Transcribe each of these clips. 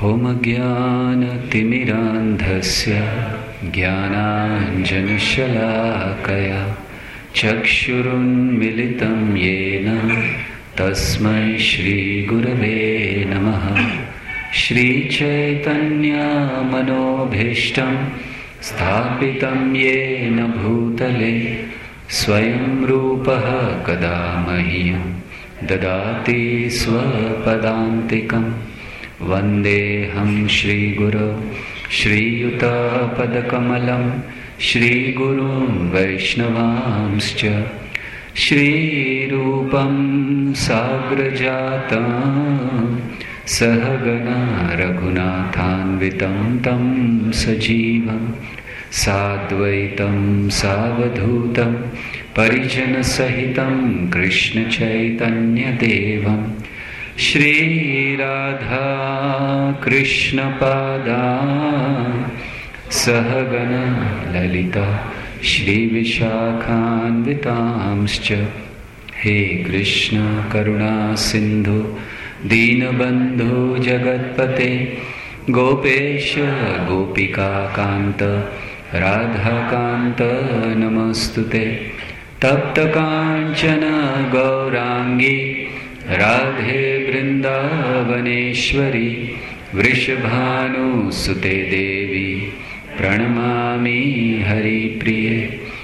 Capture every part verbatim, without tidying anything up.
होमज्ञानतिमिरान्धस्य ज्ञानाञ्जनशलाकया चक्षुरुन्मिलितं येन तस्मै श्रीगुरवे नमः। श्रीचैतन्यमनोभीष्टं स्थापितं येन भूतले स्वयं रूपः कदा मह्यं ददाति स्वपदान्तिकं। वन्देऽहं श्रीगुरो श्रीयुतापदकमलं श्रीगुरुं वैष्णवांश्च श्रीरूपं साग्रजातं सहगणा रघुनाथान्वितं तं सजीवं साद्वैतं सावधूतं परिजनसहितं कृष्णचैतन्यदेवं श्रीराधा कृष्णपादान् सहगणा ललिता श्रीविशाखान्वितांश्च। हे कृष्ण करुणा सिन्धु दीनबन्धु जगत्पते गोपेश गोपिकाकान्त राधाकान्त नमस्तुते। तप्तकाञ्चन गौराङ्गी राधे वृन्दावनेश्वरी वृषभानुसुते देवी प्रणमामि हरिप्रिये।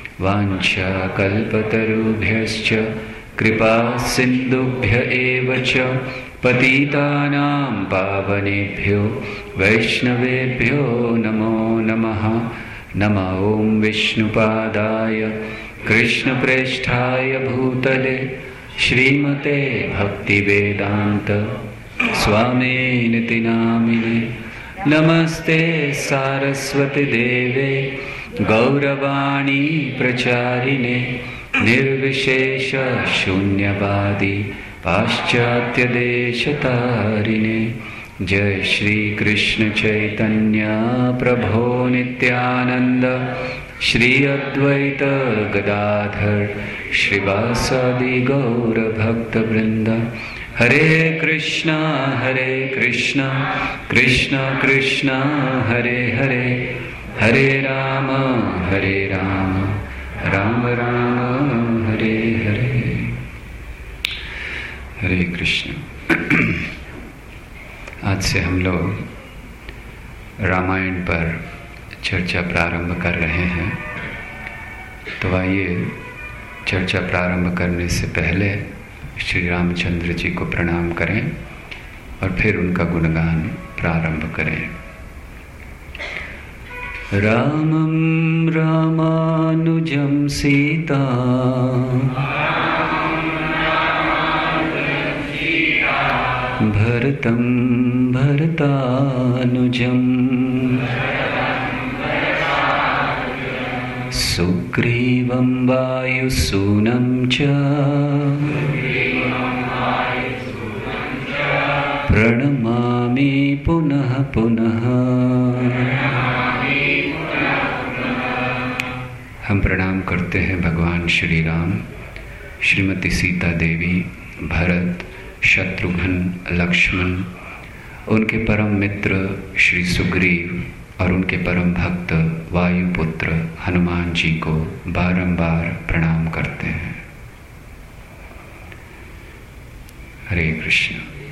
वाञ्छाकल्पतरुभ्यश्च कृपा सिन्धुभ्य एव च पतितानां पावनेभ्यो वैष्णवेभ्यो नमो नमः। नमः ॐ विष्णुपादाय कृष्णप्रेष्ठाय भूतले श्रीमते भक्तिवेदान्त स्वामिनिति नामिने। नमस्ते सारस्वती देवे गौरवाणी प्रचारिणे निर्विशेष शून्यवादी पाश्चात्य देशतारिणे। जय श्री कृष्ण चैतन्य प्रभो नित्यानंद श्री अद्वैत गदाधर श्रीवासादि गौर भक्त वृंद। हरे कृष्णा हरे कृष्णा कृष्णा कृष्णा हरे हरे हरे राम हरे राम राम राम हरे हरे। हरे कृष्ण। आज से हम लोग रामायण पर चर्चा प्रारंभ कर रहे हैं। तो आइए चर्चा प्रारंभ करने से पहले श्री रामचंद्र जी को प्रणाम करें और फिर उनका गुणगान प्रारंभ करें। रामं रामानुजं सीता भरतं भरतानुजं सुग्रीवं वायुसूनं च प्रणमामि पुनः पुनः। हम प्रणाम करते हैं भगवान श्री राम, श्रीमती सीता देवी, भरत, शत्रुघ्न, लक्ष्मण, उनके परम मित्र श्री सुग्रीव और उनके परम भक्त वायुपुत्र हनुमान जी को बारंबार प्रणाम करते हैं। हरे कृष्ण।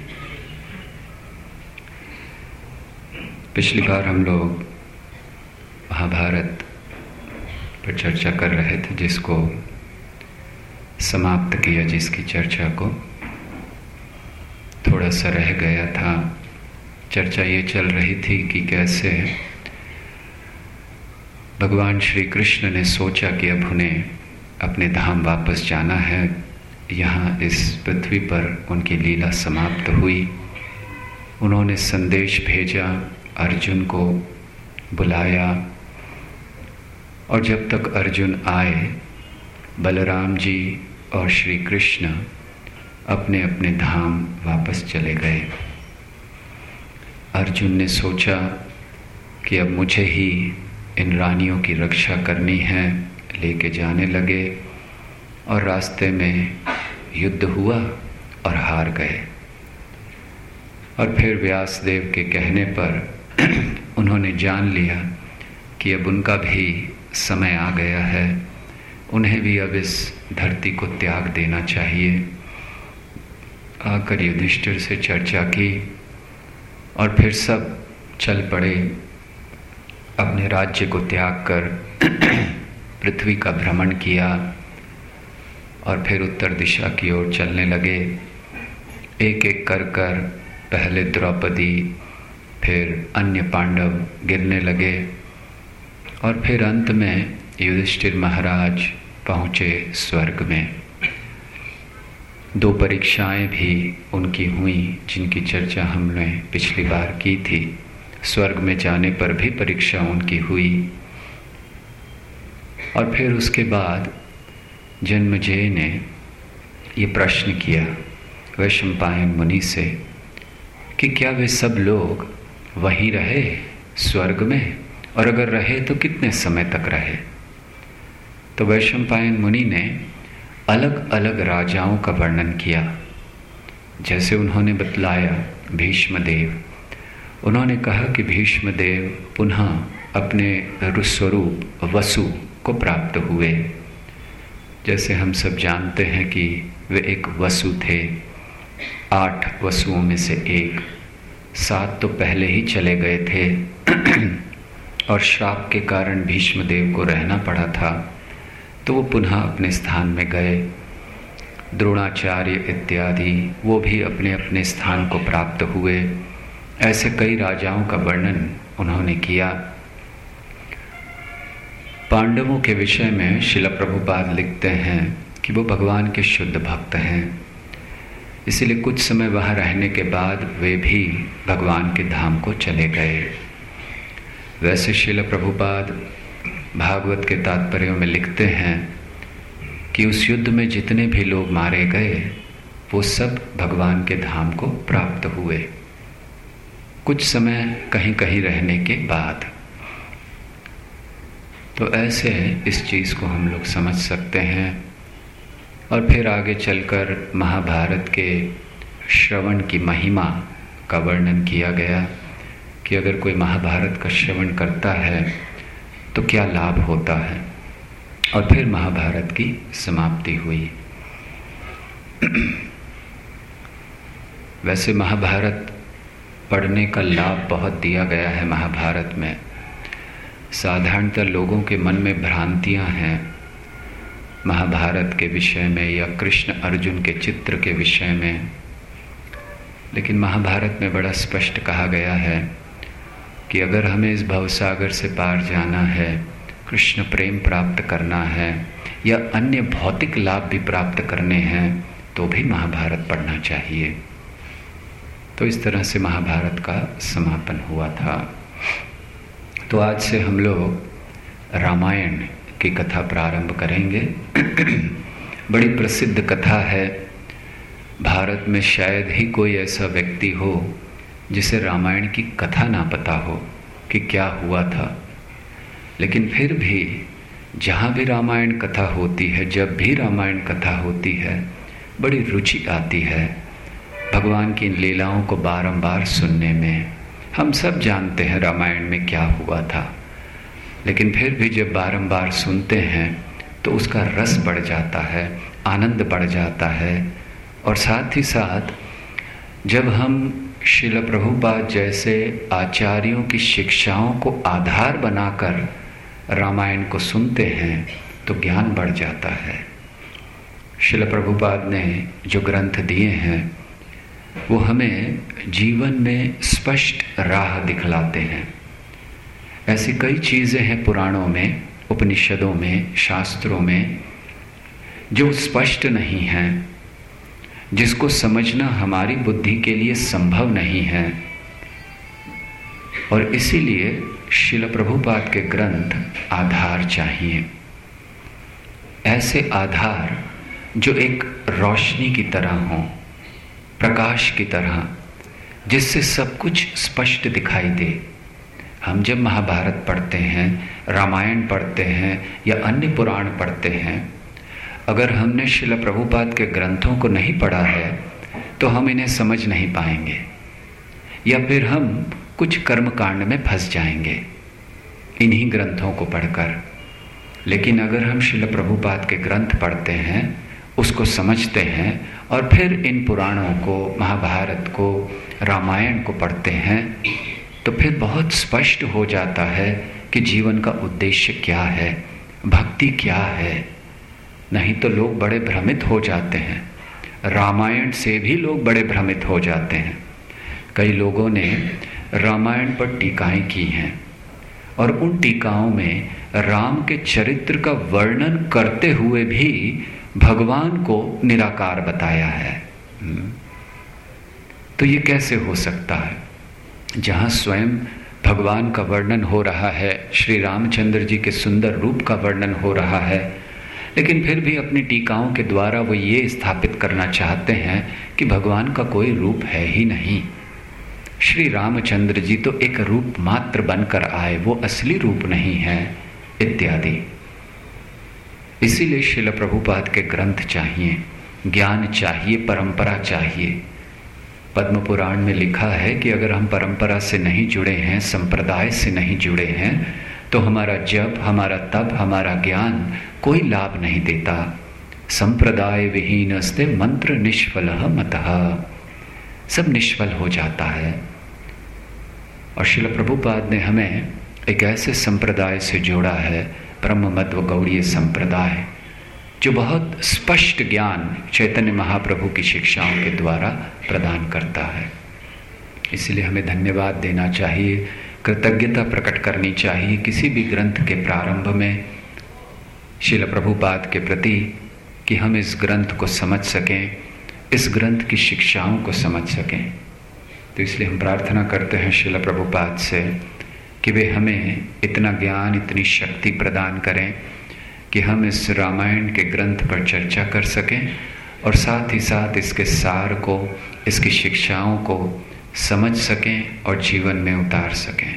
पिछली बार हम लोग महाभारत पर चर्चा कर रहे थे, जिसको समाप्त किया, जिसकी चर्चा को थोड़ा सा रह गया था। चर्चा ये चल रही थी कि कैसे भगवान श्री कृष्ण ने सोचा कि अब उन्हें अपने धाम वापस जाना है। यहाँ इस पृथ्वी पर उनकी लीला समाप्त हुई। उन्होंने संदेश भेजा, अर्जुन को बुलाया, और जब तक अर्जुन आए बलराम जी और श्री कृष्ण अपने अपने धाम वापस चले गए। अर्जुन ने सोचा कि अब मुझे ही इन रानियों की रक्षा करनी है, लेके जाने लगे और रास्ते में युद्ध हुआ और हार गए। और फिर व्यासदेव के कहने पर उन्होंने जान लिया कि अब उनका भी समय आ गया है, उन्हें भी अब इस धरती को त्याग देना चाहिए। आकर युधिष्ठिर से चर्चा की और फिर सब चल पड़े, अपने राज्य को त्याग कर पृथ्वी का भ्रमण किया और फिर उत्तर दिशा की ओर चलने लगे। एक एक कर कर पहले द्रौपदी, फिर अन्य पांडव गिरने लगे और फिर अंत में युधिष्ठिर महाराज पहुँचे स्वर्ग में। दो परीक्षाएं भी उनकी हुई जिनकी चर्चा हमने पिछली बार की थी। स्वर्ग में जाने पर भी परीक्षा उनकी हुई और फिर उसके बाद जन्मेजय ने ये प्रश्न किया वैशंपायन मुनि से कि क्या वे सब लोग वहीं रहे स्वर्ग में, और अगर रहे तो कितने समय तक रहे। तो वैशंपायन मुनि ने अलग अलग राजाओं का वर्णन किया। जैसे उन्होंने बतलाया भीष्मदेव, उन्होंने कहा कि भीष्मदेव पुनः अपने स्वरूप वसु को प्राप्त हुए। जैसे हम सब जानते हैं कि वे एक वसु थे, आठ वसुओं में से एक। सात तो पहले ही चले गए थे और श्राप के कारण भीष्मदेव को रहना पड़ा था, तो वो पुनः अपने स्थान में गए। द्रोणाचार्य इत्यादि वो भी अपने अपने स्थान को प्राप्त हुए। ऐसे कई राजाओं का वर्णन उन्होंने किया। पांडवों के विषय में श्रील प्रभुपाद लिखते हैं कि वो भगवान के शुद्ध भक्त हैं, इसलिए कुछ समय वहाँ रहने के बाद वे भी भगवान के धाम को चले गए। वैसे श्रील प्रभुपाद भागवत के तात्पर्यों में लिखते हैं कि उस युद्ध में जितने भी लोग मारे गए वो सब भगवान के धाम को प्राप्त हुए, कुछ समय कहीं कहीं रहने के बाद। तो ऐसे इस चीज़ को हम लोग समझ सकते हैं। और फिर आगे चलकर महाभारत के श्रवण की महिमा का वर्णन किया गया कि अगर कोई महाभारत का श्रवण करता है तो क्या लाभ होता है, और फिर महाभारत की समाप्ति हुई। वैसे महाभारत पढ़ने का लाभ बहुत दिया गया है महाभारत में। साधारणतः लोगों के मन में भ्रांतियां हैं महाभारत के विषय में या कृष्ण अर्जुन के चित्र के विषय में, लेकिन महाभारत में बड़ा स्पष्ट कहा गया है कि अगर हमें इस भवसागर से पार जाना है, कृष्ण प्रेम प्राप्त करना है या अन्य भौतिक लाभ भी प्राप्त करने हैं, तो भी महाभारत पढ़ना चाहिए। तो इस तरह से महाभारत का समापन हुआ था। तो आज से हम लोग रामायण की कथा प्रारंभ करेंगे। बड़ी प्रसिद्ध कथा है। भारत में शायद ही कोई ऐसा व्यक्ति हो जिसे रामायण की कथा ना पता हो कि क्या हुआ था, लेकिन फिर भी जहाँ भी रामायण कथा होती है, जब भी रामायण कथा होती है, बड़ी रुचि आती है भगवान की इन लीलाओं को बारंबार सुनने में। हम सब जानते हैं रामायण में क्या हुआ था, लेकिन फिर भी जब बारंबार सुनते हैं तो उसका रस बढ़ जाता है, आनंद बढ़ जाता है। और साथ ही साथ जब हम श्रील प्रभुपाद जैसे आचार्यों की शिक्षाओं को आधार बनाकर रामायण को सुनते हैं तो ज्ञान बढ़ जाता है। श्रील प्रभुपाद ने जो ग्रंथ दिए हैं वो हमें जीवन में स्पष्ट राह दिखलाते हैं। ऐसी कई चीज़ें हैं पुराणों में, उपनिषदों में, शास्त्रों में जो स्पष्ट नहीं हैं, जिसको समझना हमारी बुद्धि के लिए संभव नहीं है। और इसीलिए श्रील प्रभुपाद के ग्रंथ आधार चाहिए, ऐसे आधार जो एक रोशनी की तरह हो, प्रकाश की तरह, जिससे सब कुछ स्पष्ट दिखाई दे। हम जब महाभारत पढ़ते हैं, रामायण पढ़ते हैं या अन्य पुराण पढ़ते हैं, अगर हमने श्रील प्रभुपाद के ग्रंथों को नहीं पढ़ा है तो हम इन्हें समझ नहीं पाएंगे। या फिर हम कुछ कर्मकांड में फंस जाएंगे इन्हीं ग्रंथों को पढ़कर। लेकिन अगर हम श्रील प्रभुपाद के ग्रंथ पढ़ते हैं, उसको समझते हैं और फिर इन पुराणों को, महाभारत को, रामायण को पढ़ते हैं, तो फिर बहुत स्पष्ट हो जाता है कि जीवन का उद्देश्य क्या है, भक्ति क्या है। नहीं तो लोग बड़े भ्रमित हो जाते हैं। रामायण से भी लोग बड़े भ्रमित हो जाते हैं। कई लोगों ने रामायण पर टीकाएं की हैं और उन टीकाओं में राम के चरित्र का वर्णन करते हुए भी भगवान को निराकार बताया है। तो ये कैसे हो सकता है? जहाँ स्वयं भगवान का वर्णन हो रहा है, श्री रामचंद्र जी के सुंदर रूप का वर्णन हो रहा है, लेकिन फिर भी अपनी टीकाओं के द्वारा वो ये स्थापित करना चाहते हैं कि भगवान का कोई रूप है ही नहीं। श्री रामचंद्र जी तो एक रूप मात्र बनकर आए, वो असली रूप नहीं है, इत्यादि। इसीलिए श्रील प्रभुपाद के ग्रंथ चाहिए, ज्ञान चाहिए, परंपरा चाहिए। पद्म पुराण में लिखा है कि अगर हम परंपरा से नहीं जुड़े हैं, संप्रदाय से नहीं जुड़े हैं, तो हमारा जप, हमारा तप, हमारा ज्ञान कोई लाभ नहीं देता। संप्रदाय विहीनस्ते मंत्र निष्फलः मतः, सब निष्फल हो जाता है। और श्रील प्रभुपाद ने हमें एक ऐसे संप्रदाय से जोड़ा है, ब्रह्म मध्व गौड़ीय संप्रदाय, जो बहुत स्पष्ट ज्ञान चैतन्य महाप्रभु की शिक्षाओं के द्वारा प्रदान करता है। इसलिए हमें धन्यवाद देना चाहिए, कृतज्ञता प्रकट करनी चाहिए किसी भी ग्रंथ के प्रारंभ में श्रील प्रभुपाद के प्रति, कि हम इस ग्रंथ को समझ सकें, इस ग्रंथ की शिक्षाओं को समझ सकें। तो इसलिए हम प्रार्थना करते हैं श्रील प्रभुपाद से कि वे हमें इतना ज्ञान, इतनी शक्ति प्रदान करें कि हम इस रामायण के ग्रंथ पर चर्चा कर सकें और साथ ही साथ इसके सार को, इसकी शिक्षाओं को समझ सकें और जीवन में उतार सकें।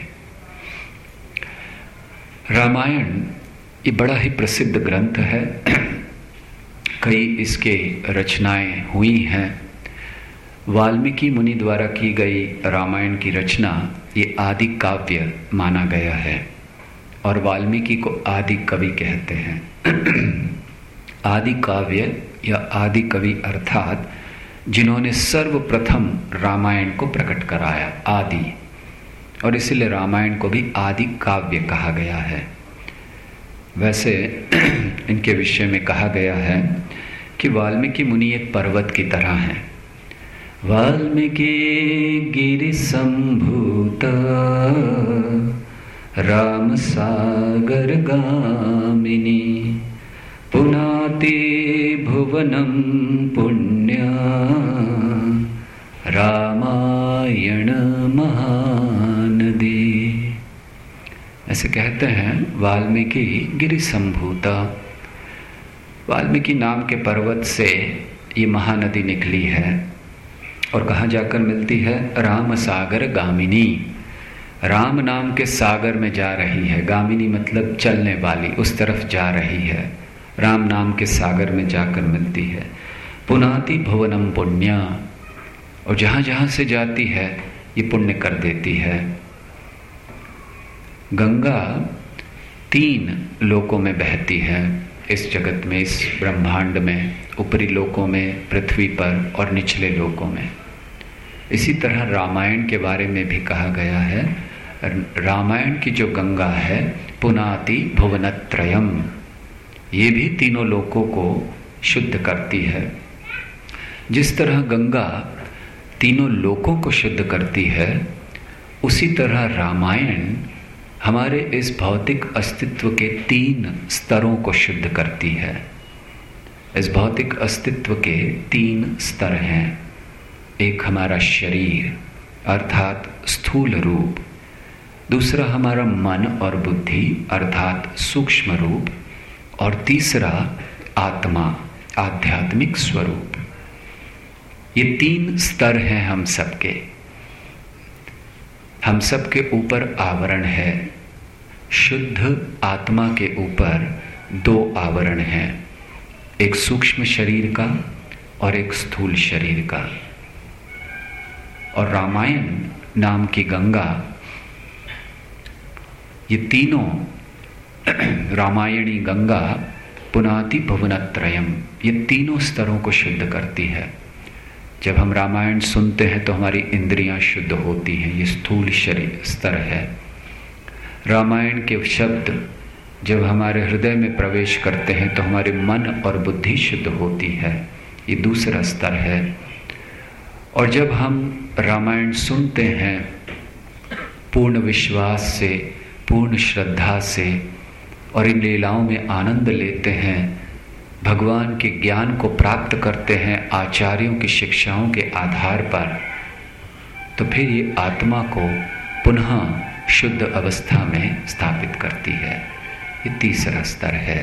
रामायण ये बड़ा ही प्रसिद्ध ग्रंथ है। कई इसके रचनाएं हुई हैं। वाल्मीकि मुनि द्वारा की गई रामायण की रचना ये आदि काव्य माना गया है और वाल्मीकि को आदि कवि कहते हैं। आदि काव्य या आदि कवि अर्थात जिन्होंने सर्वप्रथम रामायण को प्रकट कराया, आदि, और इसलिए रामायण को भी आदि काव्य कहा गया है। वैसे इनके विषय में कहा गया है कि वाल्मीकि मुनि एक पर्वत की तरह हैं। वाल्मीकि गिरि संभूत राम सागर गामिनी पुनाति भुवनम पुण्या रामायण महानदी। ऐसे कहते हैं वाल्मीकि गिरि संभूता, वाल्मीकि नाम के पर्वत से ये महानदी निकली है और कहाँ जाकर मिलती है? राम सागर गामिनी, राम नाम के सागर में जा रही है। गामिनी मतलब चलने वाली, उस तरफ जा रही है। राम नाम के सागर में जाकर मिलती है। पुनाति भुवनम पुण्या, और जहाँ जहाँ से जाती है ये पुण्य कर देती है। गंगा तीन लोकों में बहती है, इस जगत में, इस ब्रह्मांड में, ऊपरी लोकों में, पृथ्वी पर और निचले लोकों में। इसी तरह रामायण के बारे में भी कहा गया है, रामायण की जो गंगा है पुनाति भुवनत्रयम, ये भी तीनों लोकों को शुद्ध करती है। जिस तरह गंगा तीनों लोकों को शुद्ध करती है, उसी तरह रामायण हमारे इस भौतिक अस्तित्व के तीन स्तरों को शुद्ध करती है। इस भौतिक अस्तित्व के तीन स्तर हैं। एक हमारा शरीर अर्थात स्थूल रूप, दूसरा हमारा मन और बुद्धि अर्थात सूक्ष्म रूप, और तीसरा आत्मा आध्यात्मिक स्वरूप। ये तीन स्तर हैं हम सबके। हम सबके ऊपर आवरण है। शुद्ध आत्मा के ऊपर दो आवरण हैं, एक सूक्ष्म शरीर का और एक स्थूल शरीर का। और रामायण नाम की गंगा, ये तीनों रामायणी गंगा पुनाति भुवनत्रयम, ये तीनों स्तरों को शुद्ध करती है। जब हम रामायण सुनते हैं तो हमारी इंद्रियां शुद्ध होती हैं, ये स्थूल शरीर स्तर है। रामायण के शब्द जब हमारे हृदय में प्रवेश करते हैं तो हमारे मन और बुद्धि शुद्ध होती है, ये दूसरा स्तर है। और जब हम रामायण सुनते हैं पूर्ण विश्वास से, पूर्ण श्रद्धा से और इन लीलाओं में आनंद लेते हैं, भगवान के ज्ञान को प्राप्त करते हैं आचार्यों की शिक्षाओं के आधार पर, तो फिर ये आत्मा को पुनः शुद्ध अवस्था में स्थापित करती है। ये तीसरा स्तर है।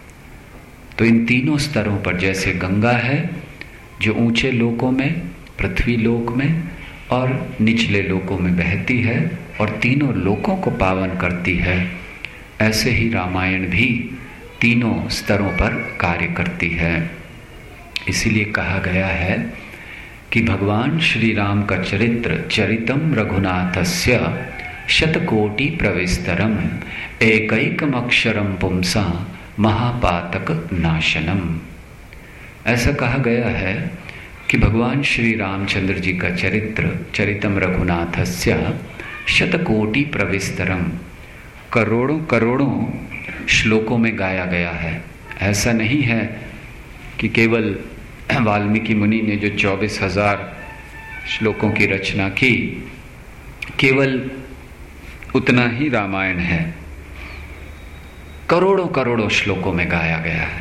तो इन तीनों स्तरों पर जैसे गंगा है जो ऊंचे लोकों में, पृथ्वी लोक में और निचले लोकों में बहती है और तीनों लोकों को पावन करती है, ऐसे ही रामायण भी तीनों स्तरों पर कार्य करती है। इसीलिए कहा गया है कि भगवान श्री राम का चरित्र चरितम रघुनाथस्य शतकोटि प्रविस्तरम एकैकमक्षरम पुंसा महापातक नाशनम। ऐसा कहा गया है कि भगवान श्री रामचंद्र जी का चरित्र चरितम रघुनाथस्य शतकोटि प्रविस्तरम, करोड़ों करोड़ों श्लोकों में गाया गया है। ऐसा नहीं है कि केवल वाल्मीकि मुनि ने जो चौबीस हजार श्लोकों की रचना की, केवल उतना ही रामायण है। करोड़ों करोड़ों श्लोकों में गाया गया है।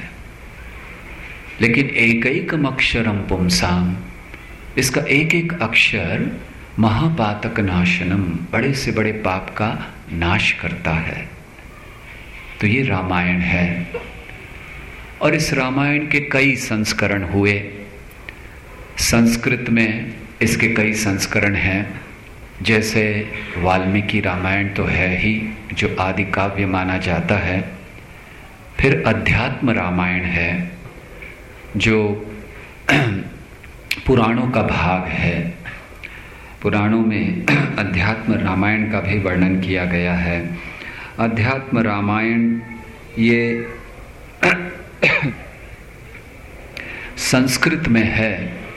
लेकिन एकैकम अक्षरम पुंसाम, इसका एक एक अक्षर महापातक नाशनम, बड़े से बड़े पाप का नाश करता है। तो ये रामायण है। और इस रामायण के कई संस्करण हुए। संस्कृत में इसके कई संस्करण हैं, जैसे वाल्मीकि रामायण तो है ही, जो आदि काव्य माना जाता है। फिर अध्यात्म रामायण है, जो पुराणों का भाग है। पुराणों में अध्यात्म रामायण का भी वर्णन किया गया है। अध्यात्म रामायण ये संस्कृत में है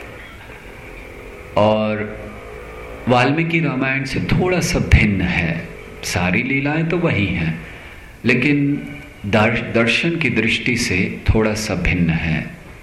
और वाल्मीकि रामायण से थोड़ा सा भिन्न है। सारी लीलाएं तो वही हैं, लेकिन दर्शन की दृष्टि से थोड़ा सा भिन्न है।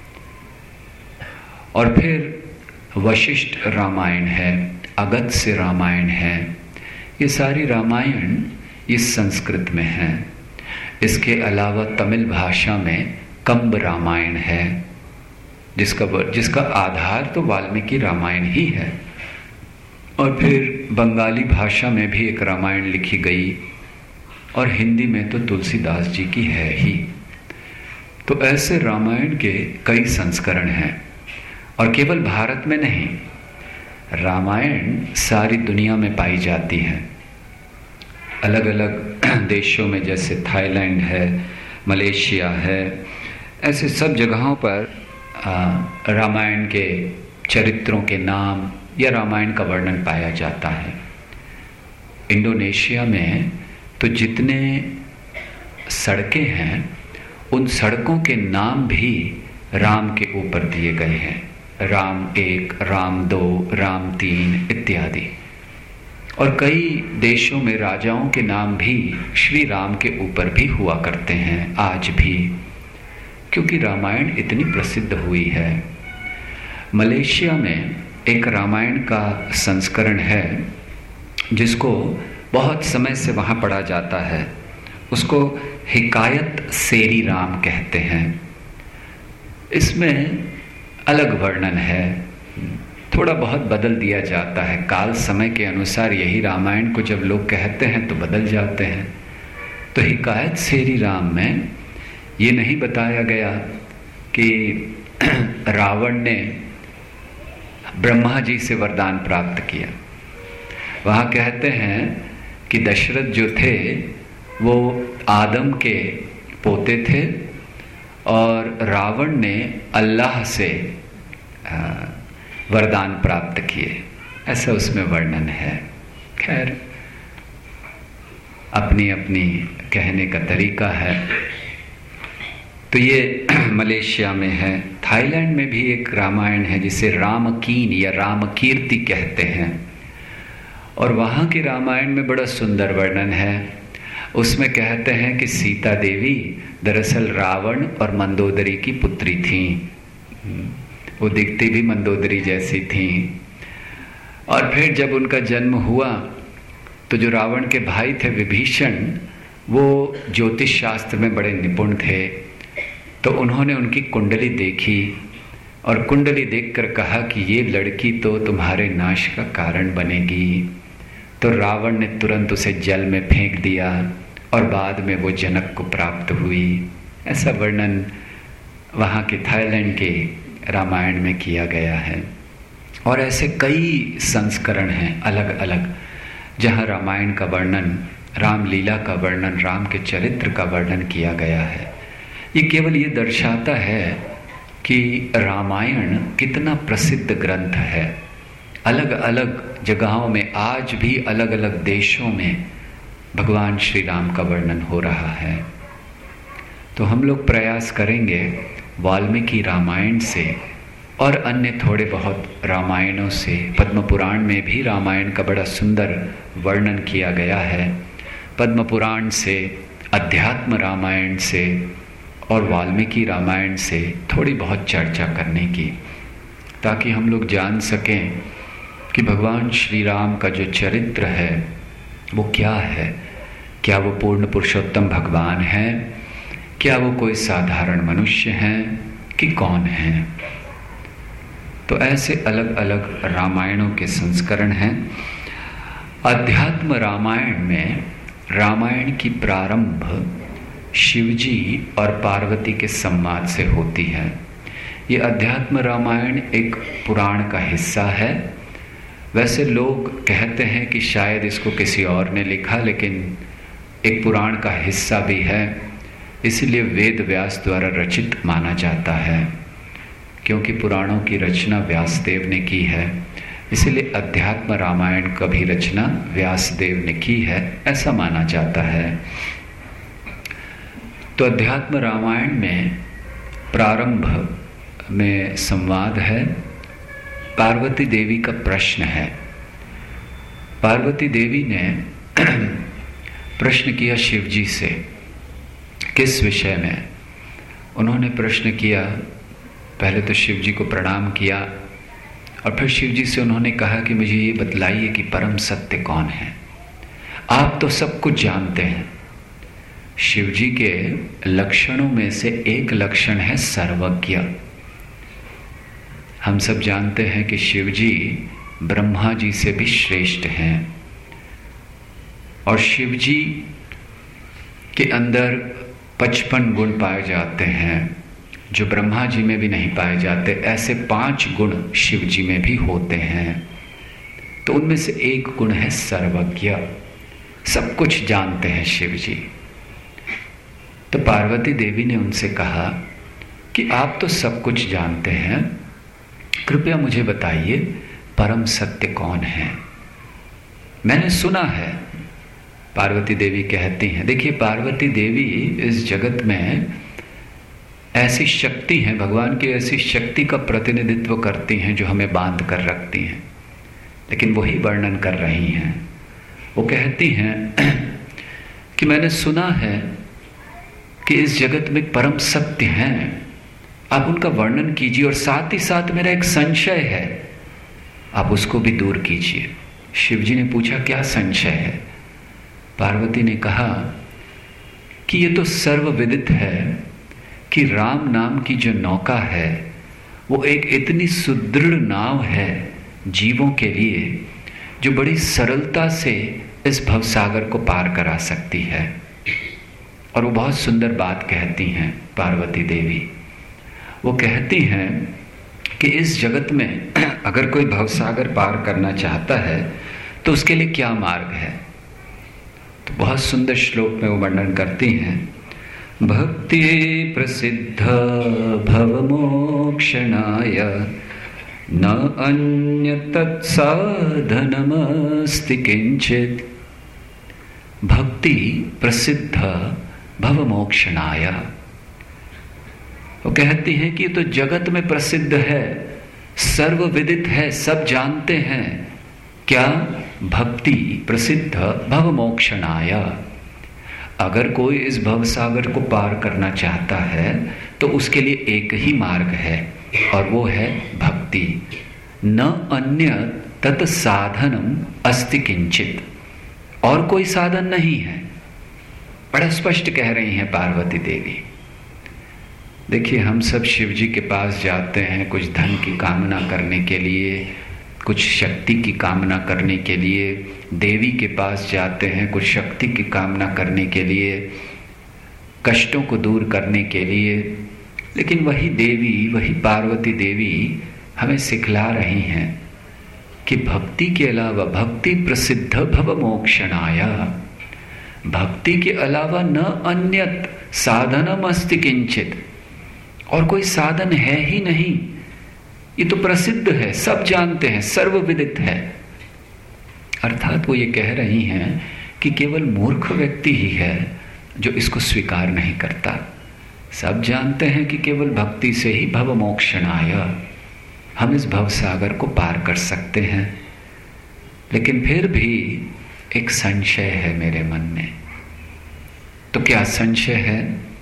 और फिर वशिष्ठ रामायण है, अगस्त्य रामायण है। ये सारी रामायण इस संस्कृत में है। इसके अलावा तमिल भाषा में कंब रामायण है, जिसका जिसका आधार तो वाल्मीकि रामायण ही है। और फिर बंगाली भाषा में भी एक रामायण लिखी गई, और हिंदी में तो तुलसीदास जी की है ही। तो ऐसे रामायण के कई संस्करण हैं। और केवल भारत में नहीं, रामायण सारी दुनिया में पाई जाती है। अलग अलग देशों में, जैसे थाईलैंड है, मलेशिया है, ऐसे सब जगहों पर रामायण के चरित्रों के नाम या रामायण का वर्णन पाया जाता है। इंडोनेशिया में तो जितने सड़कें हैं, उन सड़कों के नाम भी राम के ऊपर दिए गए हैं। राम एक, राम दो, राम तीन इत्यादि। और कई देशों में राजाओं के नाम भी श्री राम के ऊपर भी हुआ करते हैं आज भी, क्योंकि रामायण इतनी प्रसिद्ध हुई है। मलेशिया में एक रामायण का संस्करण है जिसको बहुत समय से वहाँ पढ़ा जाता है। उसको हिकायत सेरी राम कहते हैं। इसमें अलग वर्णन है, थोड़ा बहुत बदल दिया जाता है। काल समय के अनुसार यही रामायण को जब लोग कहते हैं तो बदल जाते हैं। तो हिकायत सेरी राम में ये नहीं बताया गया कि रावण ने ब्रह्मा जी से वरदान प्राप्त किया। वहाँ कहते हैं कि दशरथ जो थे वो आदम के पोते थे और रावण ने अल्लाह से वरदान प्राप्त किए, ऐसा उसमें वर्णन है। खैर अपनी अपनी कहने का तरीका है। तो ये मलेशिया में है। थाईलैंड में भी एक रामायण है जिसे रामकीन या रामकीर्ति कहते हैं, और वहाँ की रामायण में बड़ा सुंदर वर्णन है। उसमें कहते हैं कि सीता देवी दरअसल रावण और मंदोदरी की पुत्री थीं। वो दिखती भी मंदोदरी जैसी थीं। और फिर जब उनका जन्म हुआ तो जो रावण के भाई थे विभीषण, वो ज्योतिष शास्त्र में बड़े निपुण थे। तो उन्होंने उनकी कुंडली देखी और कुंडली देखकर कहा कि ये लड़की तो तुम्हारे नाश का कारण बनेगी। तो रावण ने तुरंत उसे जल में फेंक दिया और बाद में वो जनक को प्राप्त हुई। ऐसा वर्णन वहाँ के थाईलैंड के रामायण में किया गया है। और ऐसे कई संस्करण हैं अलग अलग, जहाँ रामायण का वर्णन, रामलीला का वर्णन, राम के चरित्र का वर्णन किया गया है। ये केवल ये दर्शाता है कि रामायण कितना प्रसिद्ध ग्रंथ है। अलग अलग जगहों में आज भी अलग अलग देशों में भगवान श्री राम का वर्णन हो रहा है। तो हम लोग प्रयास करेंगे वाल्मीकि रामायण से और अन्य थोड़े बहुत रामायणों से। पद्म पुराण में भी रामायण का बड़ा सुंदर वर्णन किया गया है। पद्म पुराण से, अध्यात्म रामायण से और वाल्मीकि रामायण से थोड़ी बहुत चर्चा करने की, ताकि हम लोग जान सकें कि भगवान श्री राम का जो चरित्र है वो क्या है। क्या वो पूर्ण पुरुषोत्तम भगवान है? क्या वो कोई साधारण मनुष्य हैं कि कौन हैं? तो ऐसे अलग अलग रामायणों के संस्करण हैं। अध्यात्म रामायण में रामायण की प्रारंभ शिवजी और पार्वती के संवाद से होती है। ये अध्यात्म रामायण एक पुराण का हिस्सा है। वैसे लोग कहते हैं कि शायद इसको किसी और ने लिखा, लेकिन एक पुराण का हिस्सा भी है, इसलिए वेद व्यास द्वारा रचित माना जाता है। क्योंकि पुराणों की रचना व्यासदेव ने की है, इसलिए अध्यात्म रामायण का भी रचना व्यासदेव ने की है, ऐसा माना जाता है। तो अध्यात्म रामायण में प्रारंभ में संवाद है। पार्वती देवी का प्रश्न है। पार्वती देवी ने प्रश्न किया शिव जी से। किस विषय में? उन्होंने प्रश्न किया, पहले तो शिव जी को प्रणाम किया और फिर शिव जी से उन्होंने कहा कि मुझे ये बतलाइए कि परम सत्य कौन है। आप तो सब कुछ जानते हैं। शिव जी के लक्षणों में से एक लक्षण है सर्वज्ञ। हम सब जानते हैं कि शिव जी ब्रह्मा जी से भी श्रेष्ठ हैं और शिव जी के अंदर पचपन गुण पाए जाते हैं जो ब्रह्मा जी में भी नहीं पाए जाते। ऐसे पांच गुण शिव जी में भी होते हैं। तो उनमें से एक गुण है सर्वज्ञ, सब कुछ जानते हैं शिव जी। तो पार्वती देवी ने उनसे कहा कि आप तो सब कुछ जानते हैं, कृपया मुझे बताइए परम सत्य कौन है। मैंने सुना है, पार्वती देवी कहती हैं। देखिए, पार्वती देवी इस जगत में ऐसी शक्ति हैं, भगवान की ऐसी शक्ति का प्रतिनिधित्व करती हैं जो हमें बांध कर रखती हैं, लेकिन वही वर्णन कर रही हैं। वो कहती हैं कि मैंने सुना है कि इस जगत में परम सत्य हैं, आप उनका वर्णन कीजिए और साथ ही साथ मेरा एक संशय है, आप उसको भी दूर कीजिए। शिव जी ने पूछा, क्या संशय है? पार्वती ने कहा कि ये तो सर्वविदित है कि राम नाम की जो नौका है वो एक इतनी सुदृढ़ नाव है जीवों के लिए, जो बड़ी सरलता से इस भवसागर को पार करा सकती है। और वो बहुत सुंदर बात कहती हैं पार्वती देवी। वो कहती हैं कि इस जगत में अगर कोई भवसागर पार करना चाहता है तो उसके लिए क्या मार्ग है। तो बहुत सुंदर श्लोक में वो वर्णन करती हैं, भक्ति प्रसिद्ध भवमोक्षणाय न अन्य तत्साधनमस्ति किंचित। भक्ति प्रसिद्ध भवमोक्षणाय। वो कहती हैं कि तो जगत में प्रसिद्ध है, सर्वविदित है, सब जानते हैं। क्या? भक्ति प्रसिद्ध भवमोक्षणाय। अगर कोई इस भवसागर को पार करना चाहता है तो उसके लिए एक ही मार्ग है और वो है भक्ति। न अन्य तत् साधनम अस्ति किंचित। और कोई साधन नहीं है। बड़ा स्पष्ट कह रही हैं पार्वती देवी। देखिए, हम सब शिव जी के पास जाते हैं कुछ धन की कामना करने के लिए, कुछ शक्ति की कामना करने के लिए। देवी के पास जाते हैं कुछ शक्ति की कामना करने के लिए, कष्टों को दूर करने के लिए। लेकिन वही देवी, वही पार्वती देवी हमें सिखला रही हैं कि भक्ति के अलावा, भक्ति प्रसिद्ध भवमोक्षणाय, भक्ति के अलावा न अन्यत साधनम अस्ति किंचित। और कोई साधन है ही नहीं। ये तो प्रसिद्ध है, सब जानते हैं, सर्वविदित है। अर्थात वो ये कह रही हैं कि केवल मूर्ख व्यक्ति ही है जो इसको स्वीकार नहीं करता। सब जानते हैं कि केवल भक्ति से ही भवमोक्षणाय हम इस भवसागर को पार कर सकते हैं। लेकिन फिर भी एक संशय है मेरे मन में। तो क्या संशय है?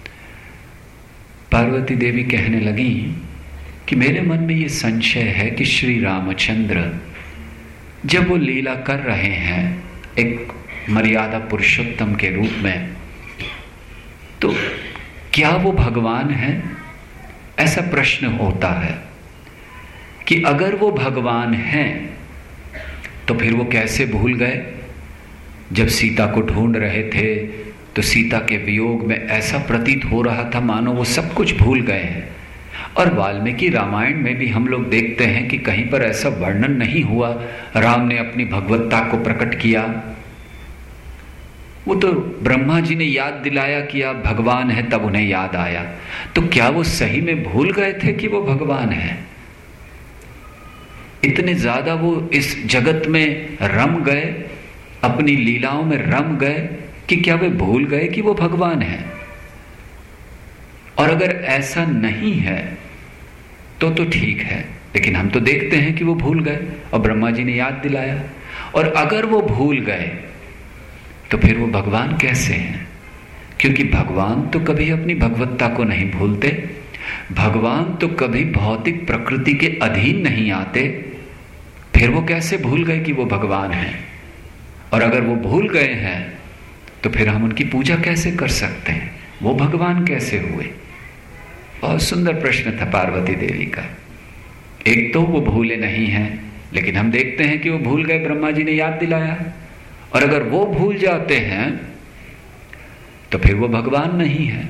पार्वती देवी कहने लगी कि मेरे मन में ये संशय है कि श्री रामचंद्र जब वो लीला कर रहे हैं एक मर्यादा पुरुषोत्तम के रूप में, तो क्या वो भगवान है? ऐसा प्रश्न होता है कि अगर वो भगवान हैं तो फिर वो कैसे भूल गए? जब सीता को ढूंढ रहे थे तो सीता के वियोग में ऐसा प्रतीत हो रहा था मानो वो सब कुछ भूल गए हैं। और वाल्मीकि रामायण में भी हम लोग देखते हैं कि कहीं पर ऐसा वर्णन नहीं हुआ राम ने अपनी भगवत्ता को प्रकट किया। वो तो ब्रह्मा जी ने याद दिलाया कि आप भगवान हैं, तब उन्हें याद आया। तो क्या वो सही में भूल गए थे कि वो भगवान है? इतने ज्यादा वो इस जगत में रम गए, अपनी लीलाओं में रम गए कि क्या वे भूल गए कि वो भगवान है? और अगर ऐसा नहीं है तो तो ठीक है, लेकिन हम तो देखते हैं कि वो भूल गए और ब्रह्मा जी ने याद दिलाया। और अगर वो भूल गए तो फिर वो भगवान कैसे हैं? क्योंकि भगवान तो कभी अपनी भगवत्ता को नहीं भूलते, भगवान तो कभी भौतिक प्रकृति के अधीन नहीं आते। फिर वो कैसे भूल गए कि वो भगवान हैं? और अगर वो भूल गए हैं तो फिर हम उनकी पूजा कैसे कर सकते हैं? वो भगवान कैसे हुए? बहुत सुंदर प्रश्न था पार्वती देवी का। एक तो वो भूले नहीं हैं, लेकिन हम देखते हैं कि वो भूल गए, ब्रह्मा जी ने याद दिलाया। और अगर वो भूल जाते हैं तो फिर वो भगवान नहीं है।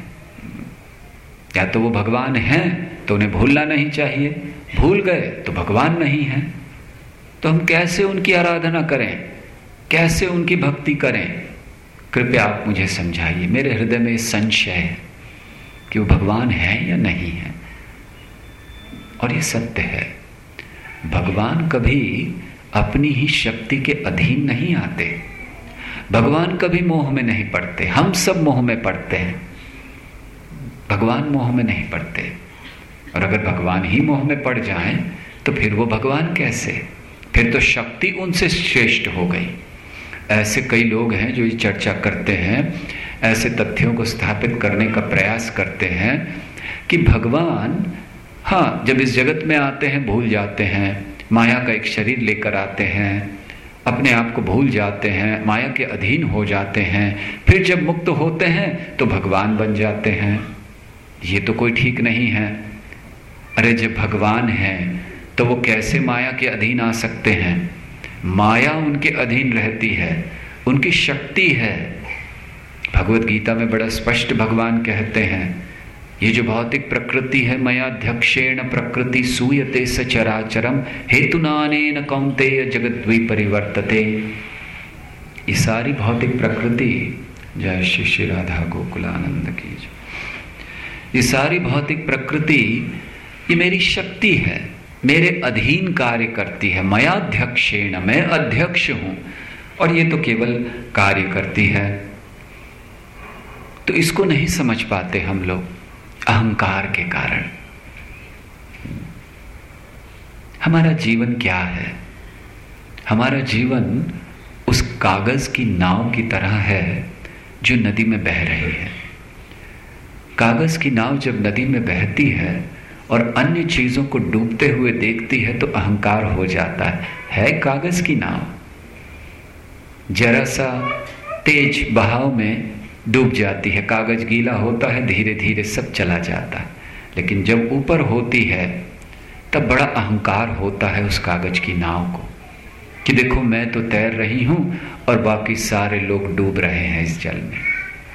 या तो वो भगवान हैं तो उन्हें भूलना नहीं चाहिए, भूल गए तो भगवान नहीं है। तो हम कैसे उनकी आराधना करें, कैसे उनकी भक्ति करें? कृपया आप मुझे समझाइए। मेरे हृदय में संशय है कि वो भगवान है या नहीं है। और ये सत्य है, भगवान कभी अपनी ही शक्ति के अधीन नहीं आते। भगवान कभी मोह में नहीं पड़ते। हम सब मोह में पड़ते हैं, भगवान मोह में नहीं पड़ते। और अगर भगवान ही मोह में पड़ जाएं तो फिर वो भगवान कैसे? फिर तो शक्ति उनसे श्रेष्ठ हो गई। ऐसे कई लोग हैं जो ये चर्चा करते हैं, ऐसे तथ्यों को स्थापित करने का प्रयास करते हैं कि भगवान हाँ जब इस जगत में आते हैं भूल जाते हैं, माया का एक शरीर लेकर आते हैं, अपने आप को भूल जाते हैं, माया के अधीन हो जाते हैं, फिर जब मुक्त होते हैं तो भगवान बन जाते हैं। ये तो कोई ठीक नहीं है। अरे जब भगवान हैं तो वो कैसे माया के अधीन आ सकते हैं? माया उनके अधीन रहती है, उनकी शक्ति है। भगवत गीता में बड़ा स्पष्ट भगवान कहते हैं, ये जो भौतिक प्रकृति है, मयाध्यक्षेण प्रकृति सूयते सचराचरम हेतुनानेन कौन्तेय जगद्वि परिवर्तते। ये सारी भौतिक प्रकृति, जय श्री श्री राधा गोकुलानंद की जय, ये सारी भौतिक प्रकृति ये मेरी शक्ति है, मेरे अधीन कार्य करती है, मयाध्यक्षेण, मैं अध्यक्ष हूं और ये तो केवल कार्य करती है। तो इसको नहीं समझ पाते हम लोग अहंकार के कारण। हमारा जीवन क्या है? हमारा जीवन उस कागज की नाव की तरह है जो नदी में बह रही है। कागज की नाव जब नदी में बहती है और अन्य चीजों को डूबते हुए देखती है तो अहंकार हो जाता है। है कागज की नाव, जरा सा तेज बहाव में डूब जाती है, कागज गीला होता है, धीरे धीरे सब चला जाता है। लेकिन जब ऊपर होती है तब बड़ा अहंकार होता है उस कागज की नाव को कि देखो मैं तो तैर रही हूं और बाकी सारे लोग डूब रहे हैं इस जल में।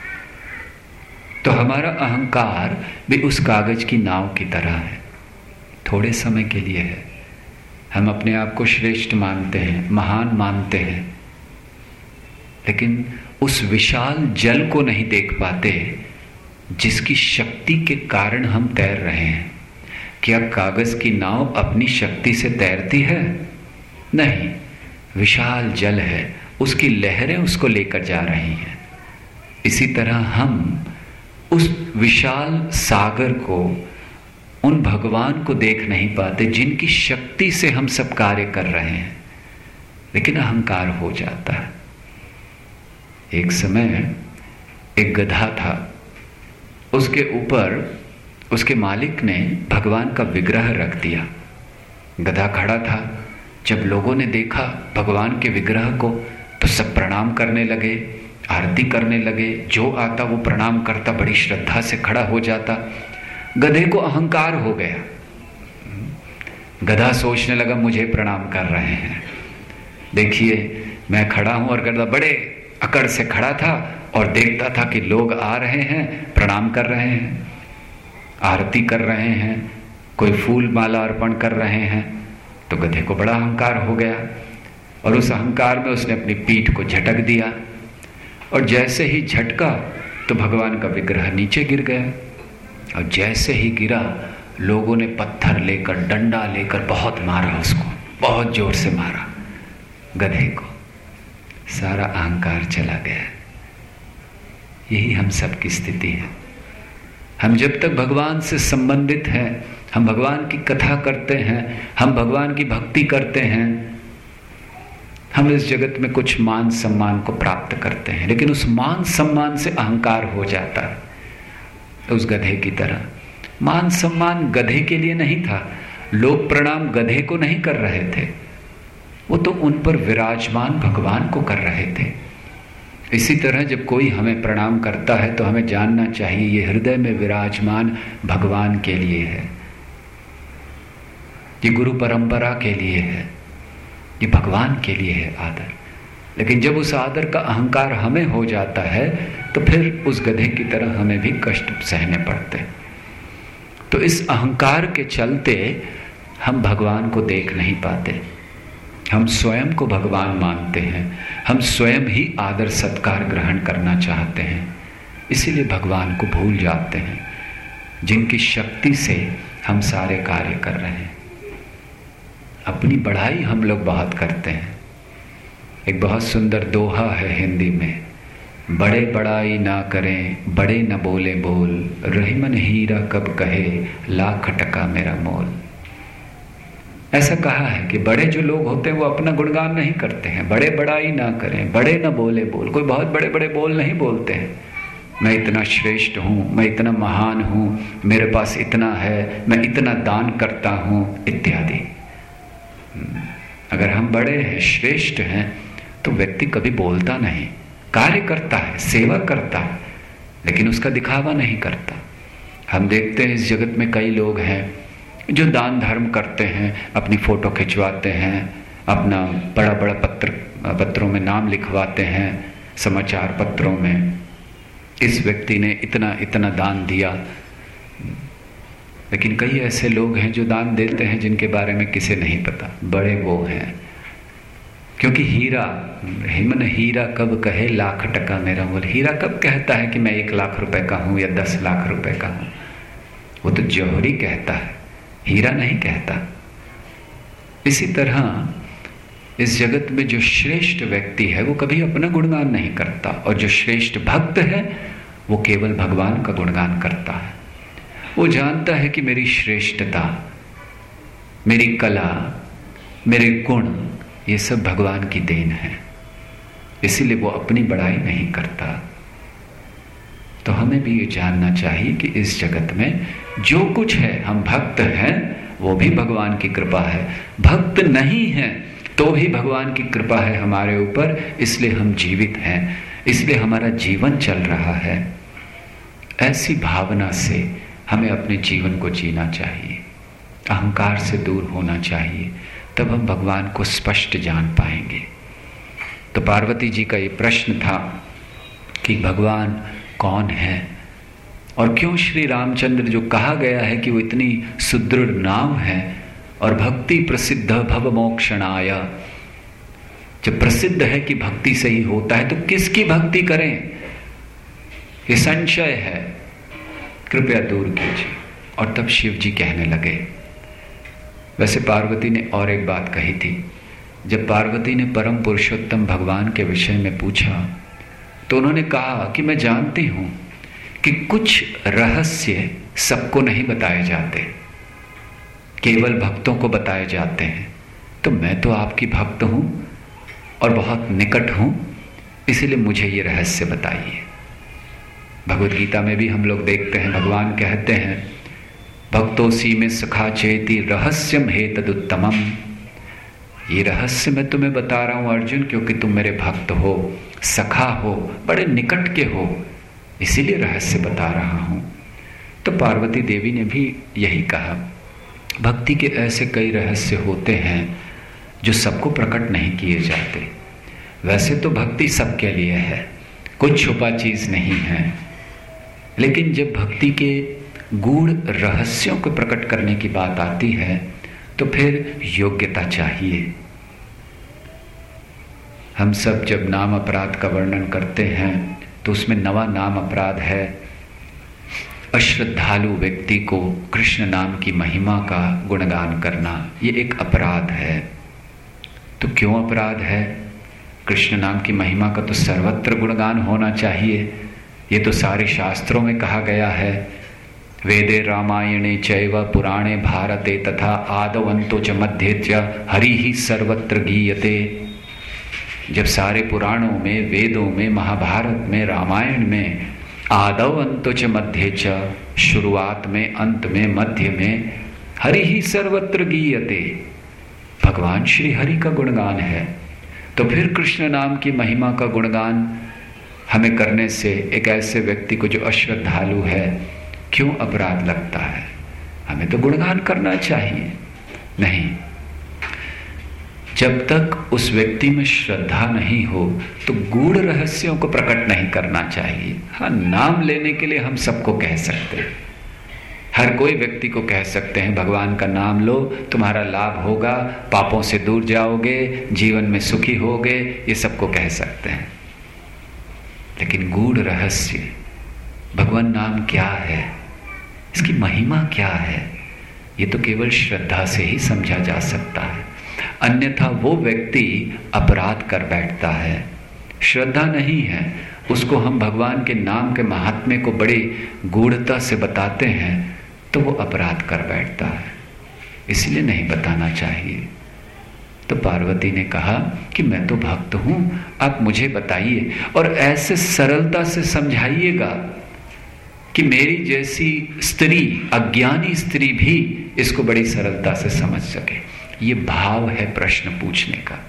तो हमारा अहंकार भी उस कागज की नाव की तरह है, थोड़े समय के लिए है। हम अपने आप को श्रेष्ठ मानते हैं, महान मानते हैं, लेकिन उस विशाल जल को नहीं देख पाते जिसकी शक्ति के कारण हम तैर रहे हैं। क्या कागज की नाव अपनी शक्ति से तैरती है? नहीं, विशाल जल है, उसकी लहरें उसको लेकर जा रही हैं। इसी तरह हम उस विशाल सागर को, उन भगवान को देख नहीं पाते जिनकी शक्ति से हम सब कार्य कर रहे हैं, लेकिन अहंकार हो जाता है। एक समय एक गधा था, उसके ऊपर उसके मालिक ने भगवान का विग्रह रख दिया। गधा खड़ा था, जब लोगों ने देखा भगवान के विग्रह को तो सब प्रणाम करने लगे, आरती करने लगे। जो आता वो प्रणाम करता, बड़ी श्रद्धा से खड़ा हो जाता। गधे को अहंकार हो गया। गधा सोचने लगा मुझे प्रणाम कर रहे हैं, देखिए मैं खड़ा हूं। और गधा बड़े अकड़ से खड़ा था और देखता था कि लोग आ रहे हैं, प्रणाम कर रहे हैं, आरती कर रहे हैं, कोई फूल माला अर्पण कर रहे हैं। तो गधे को बड़ा अहंकार हो गया और उस अहंकार में उसने अपनी पीठ को झटक दिया और जैसे ही झटका तो भगवान का विग्रह नीचे गिर गया। और जैसे ही गिरा लोगों ने पत्थर लेकर, डंडा लेकर बहुत मारा उसको, बहुत जोर से मारा गधे को। सारा अहंकार चला गया। यही हम सब की स्थिति है। हम जब तक भगवान से संबंधित हैं, हम भगवान की कथा करते हैं, हम भगवान की भक्ति करते हैं, हम इस जगत में कुछ मान सम्मान को प्राप्त करते हैं, लेकिन उस मान सम्मान से अहंकार हो जाता है। उस गधे की तरह मान सम्मान गधे के लिए नहीं था, लोग प्रणाम गधे को नहीं कर रहे थे, वो तो उन पर विराजमान भगवान को कर रहे थे। इसी तरह जब कोई हमें प्रणाम करता है तो हमें जानना चाहिए ये हृदय में विराजमान भगवान के लिए है, ये गुरु परंपरा के लिए है, ये भगवान के लिए है आदर। लेकिन जब उस आदर का अहंकार हमें हो जाता है तो फिर उस गधे की तरह हमें भी कष्ट सहने पड़ते। तो इस अहंकार के चलते हम भगवान को देख नहीं पाते। हम स्वयं को भगवान मानते हैं, हम स्वयं ही आदर सत्कार ग्रहण करना चाहते हैं, इसीलिए भगवान को भूल जाते हैं जिनकी शक्ति से हम सारे कार्य कर रहे हैं। अपनी बढ़ाई हम लोग बहुत करते हैं। एक बहुत सुंदर दोहा है हिंदी में, बड़े बड़ाई ना करें, बड़े न बोले बोल, रही मन हीरा कब कहे, लाख टका मेरा मोल। ऐसा कहा है कि बड़े जो लोग होते हैं वो अपना गुणगान नहीं करते हैं, बड़े बड़ाई ना करें, बड़े न बोले बोल। कोई बहुत बड़े बड़े बोल नहीं बोलते हैं, मैं इतना श्रेष्ठ हूँ, मैं इतना महान हूँ, मेरे पास इतना है, मैं इतना दान करता हूँ इत्यादि। अगर हम बड़े हैं, श्रेष्ठ हैं, तो व्यक्ति कभी बोलता नहीं, कार्य करता है, सेवा करता है, लेकिन उसका दिखावा नहीं करता। हम देखते हैं इस जगत में कई लोग हैं जो दान धर्म करते हैं, अपनी फोटो खिंचवाते हैं, अपना बड़ा बड़ा पत्र पत्रों में नाम लिखवाते हैं, समाचार पत्रों में, इस व्यक्ति ने इतना इतना दान दिया। लेकिन कई ऐसे लोग हैं जो दान देते हैं जिनके बारे में किसे नहीं पता, बड़े वो हैं। क्योंकि हीरा, हिमन हीरा कब कहे, लाख टका मेरा मोल। हीरा कब कहता है कि मैं एक लाख रुपए का हूं या दस लाख रुपए का हूं? वो तो जौहरी कहता है, हीरा नहीं कहता। इसी तरह इस जगत में जो श्रेष्ठ व्यक्ति है वो कभी अपना गुणगान नहीं करता, और जो श्रेष्ठ भक्त है वो केवल भगवान का गुणगान करता है। वो जानता है कि मेरी श्रेष्ठता, मेरी कला, मेरे गुण, ये सब भगवान की देन है, इसीलिए वो अपनी बड़ाई नहीं करता। तो हमें भी ये जानना चाहिए कि इस जगत में जो कुछ है, हम भक्त हैं वो भी भगवान की कृपा है, भक्त नहीं है तो भी भगवान की कृपा है हमारे ऊपर, इसलिए हम जीवित हैं, इसलिए हमारा जीवन चल रहा है। ऐसी भावना से हमें अपने जीवन को जीना चाहिए, अहंकार से दूर होना चाहिए, तब हम भगवान को स्पष्ट जान पाएंगे। तो पार्वती जी का ये प्रश्न था कि भगवान कौन है, और क्यों श्री रामचंद्र जो कहा गया है कि वो इतनी सुदृढ़ नाम है, और भक्ति प्रसिद्ध भव मोक्षणाय, जब प्रसिद्ध है कि भक्ति से ही होता है, तो किसकी भक्ति करें, ये संशय है, कृपया दूर कीजिए। और तब शिव जी कहने लगे। वैसे पार्वती ने और एक बात कही थी। जब पार्वती ने परम पुरुषोत्तम भगवान के विषय में पूछा तो उन्होंने कहा कि मैं जानती हूं कि कुछ रहस्य सबको नहीं बताए जाते, केवल भक्तों को बताए जाते हैं। तो मैं तो आपकी भक्त हूं और बहुत निकट हूं, इसीलिए मुझे ये रहस्य बताइए। भगवद गीता में भी हम लोग देखते हैं, भगवान कहते हैं भक्तोसी में सखा चेति रहस्यम हे तदुत्तमम। ये रहस्य मैं तुम्हें बता रहा हूं अर्जुन, क्योंकि तुम मेरे भक्त हो, सखा हो, बड़े निकट के हो, इसीलिए रहस्य बता रहा हूं। तो पार्वती देवी ने भी यही कहा, भक्ति के ऐसे कई रहस्य होते हैं जो सबको प्रकट नहीं किए जाते। वैसे तो भक्ति सबके लिए है, कुछ छुपा चीज नहीं है, लेकिन जब भक्ति के गूढ़ रहस्यों को प्रकट करने की बात आती है तो फिर योग्यता चाहिए। हम सब जब नाम अपराध का वर्णन करते हैं तो उसमें नवा नाम अपराध है अश्रद्धालु व्यक्ति को कृष्ण नाम की महिमा का गुणगान करना। ये एक अपराध है। तो क्यों अपराध है? कृष्ण नाम की महिमा का तो सर्वत्र गुणगान होना चाहिए, ये तो सारे शास्त्रों में कहा गया है। वेदे रामायणे चैव पुराणे भारते तथा आदवंतो च मध्ये च हरि ही सर्वत्र गीयते। जब सारे पुराणों में, वेदों में, महाभारत में, रामायण में आदव अंतो च मध्ये च, शुरुआत में, अंत में, मध्य में हरि ही सर्वत्र गीयते, भगवान श्री हरि का गुणगान है। तो फिर कृष्ण नाम की महिमा का गुणगान हमें करने से एक ऐसे व्यक्ति को जो अश्रद्धालु है क्यों अपराध लगता है? हमें तो गुणगान करना चाहिए। नहीं, जब तक उस व्यक्ति में श्रद्धा नहीं हो तो गूढ़ रहस्यों को प्रकट नहीं करना चाहिए। हाँ, नाम लेने के लिए हम सबको कह सकते हैं, हर कोई व्यक्ति को कह सकते हैं भगवान का नाम लो, तुम्हारा लाभ होगा, पापों से दूर जाओगे, जीवन में सुखी होगे, ये सबको कह सकते हैं। लेकिन गूढ़ रहस्य, भगवान नाम क्या है, इसकी महिमा क्या है, ये तो केवल श्रद्धा से ही समझा जा सकता है। अन्यथा वो व्यक्ति अपराध कर बैठता है। श्रद्धा नहीं है, उसको हम भगवान के नाम के महात्म्य को बड़ी गूढ़ता से बताते हैं तो वो अपराध कर बैठता है, इसलिए नहीं बताना चाहिए। तो पार्वती ने कहा कि मैं तो भक्त हूं, आप मुझे बताइए और ऐसे सरलता से समझाइएगा कि मेरी जैसी स्त्री, अज्ञानी स्त्री भी इसको बड़ी सरलता से समझ सके। ये भाव है प्रश्न पूछने का।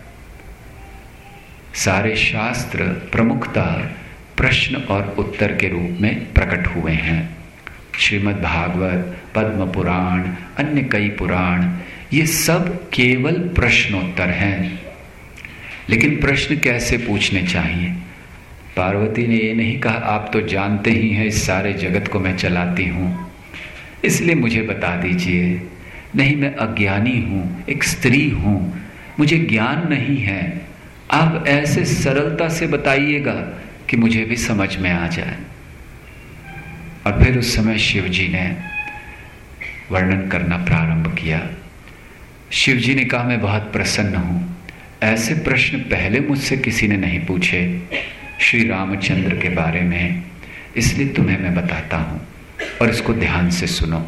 सारे शास्त्र प्रमुखतः प्रश्न और उत्तर के रूप में प्रकट हुए हैं। श्रीमद् भागवत, पद्म पुराण, अन्य कई पुराण, ये सब केवल प्रश्नोत्तर हैं। लेकिन प्रश्न कैसे पूछने चाहिए? पार्वती ने ये नहीं कहा आप तो जानते ही हैं इस सारे जगत को मैं चलाती हूं, इसलिए मुझे बता दीजिए। नहीं, मैं अज्ञानी हूं, एक स्त्री हूं, मुझे ज्ञान नहीं है, आप ऐसे सरलता से बताइएगा कि मुझे भी समझ में आ जाए। और फिर उस समय शिव जी ने वर्णन करना प्रारंभ किया। शिव जी ने कहा, मैं बहुत प्रसन्न हूं, ऐसे प्रश्न पहले मुझसे किसी ने नहीं पूछे श्री रामचंद्र के बारे में, इसलिए तुम्हें मैं बताता हूं और इसको ध्यान से सुनो।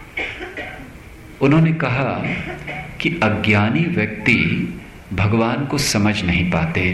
उन्होंने कहा कि अज्ञानी व्यक्ति भगवान को समझ नहीं पाते,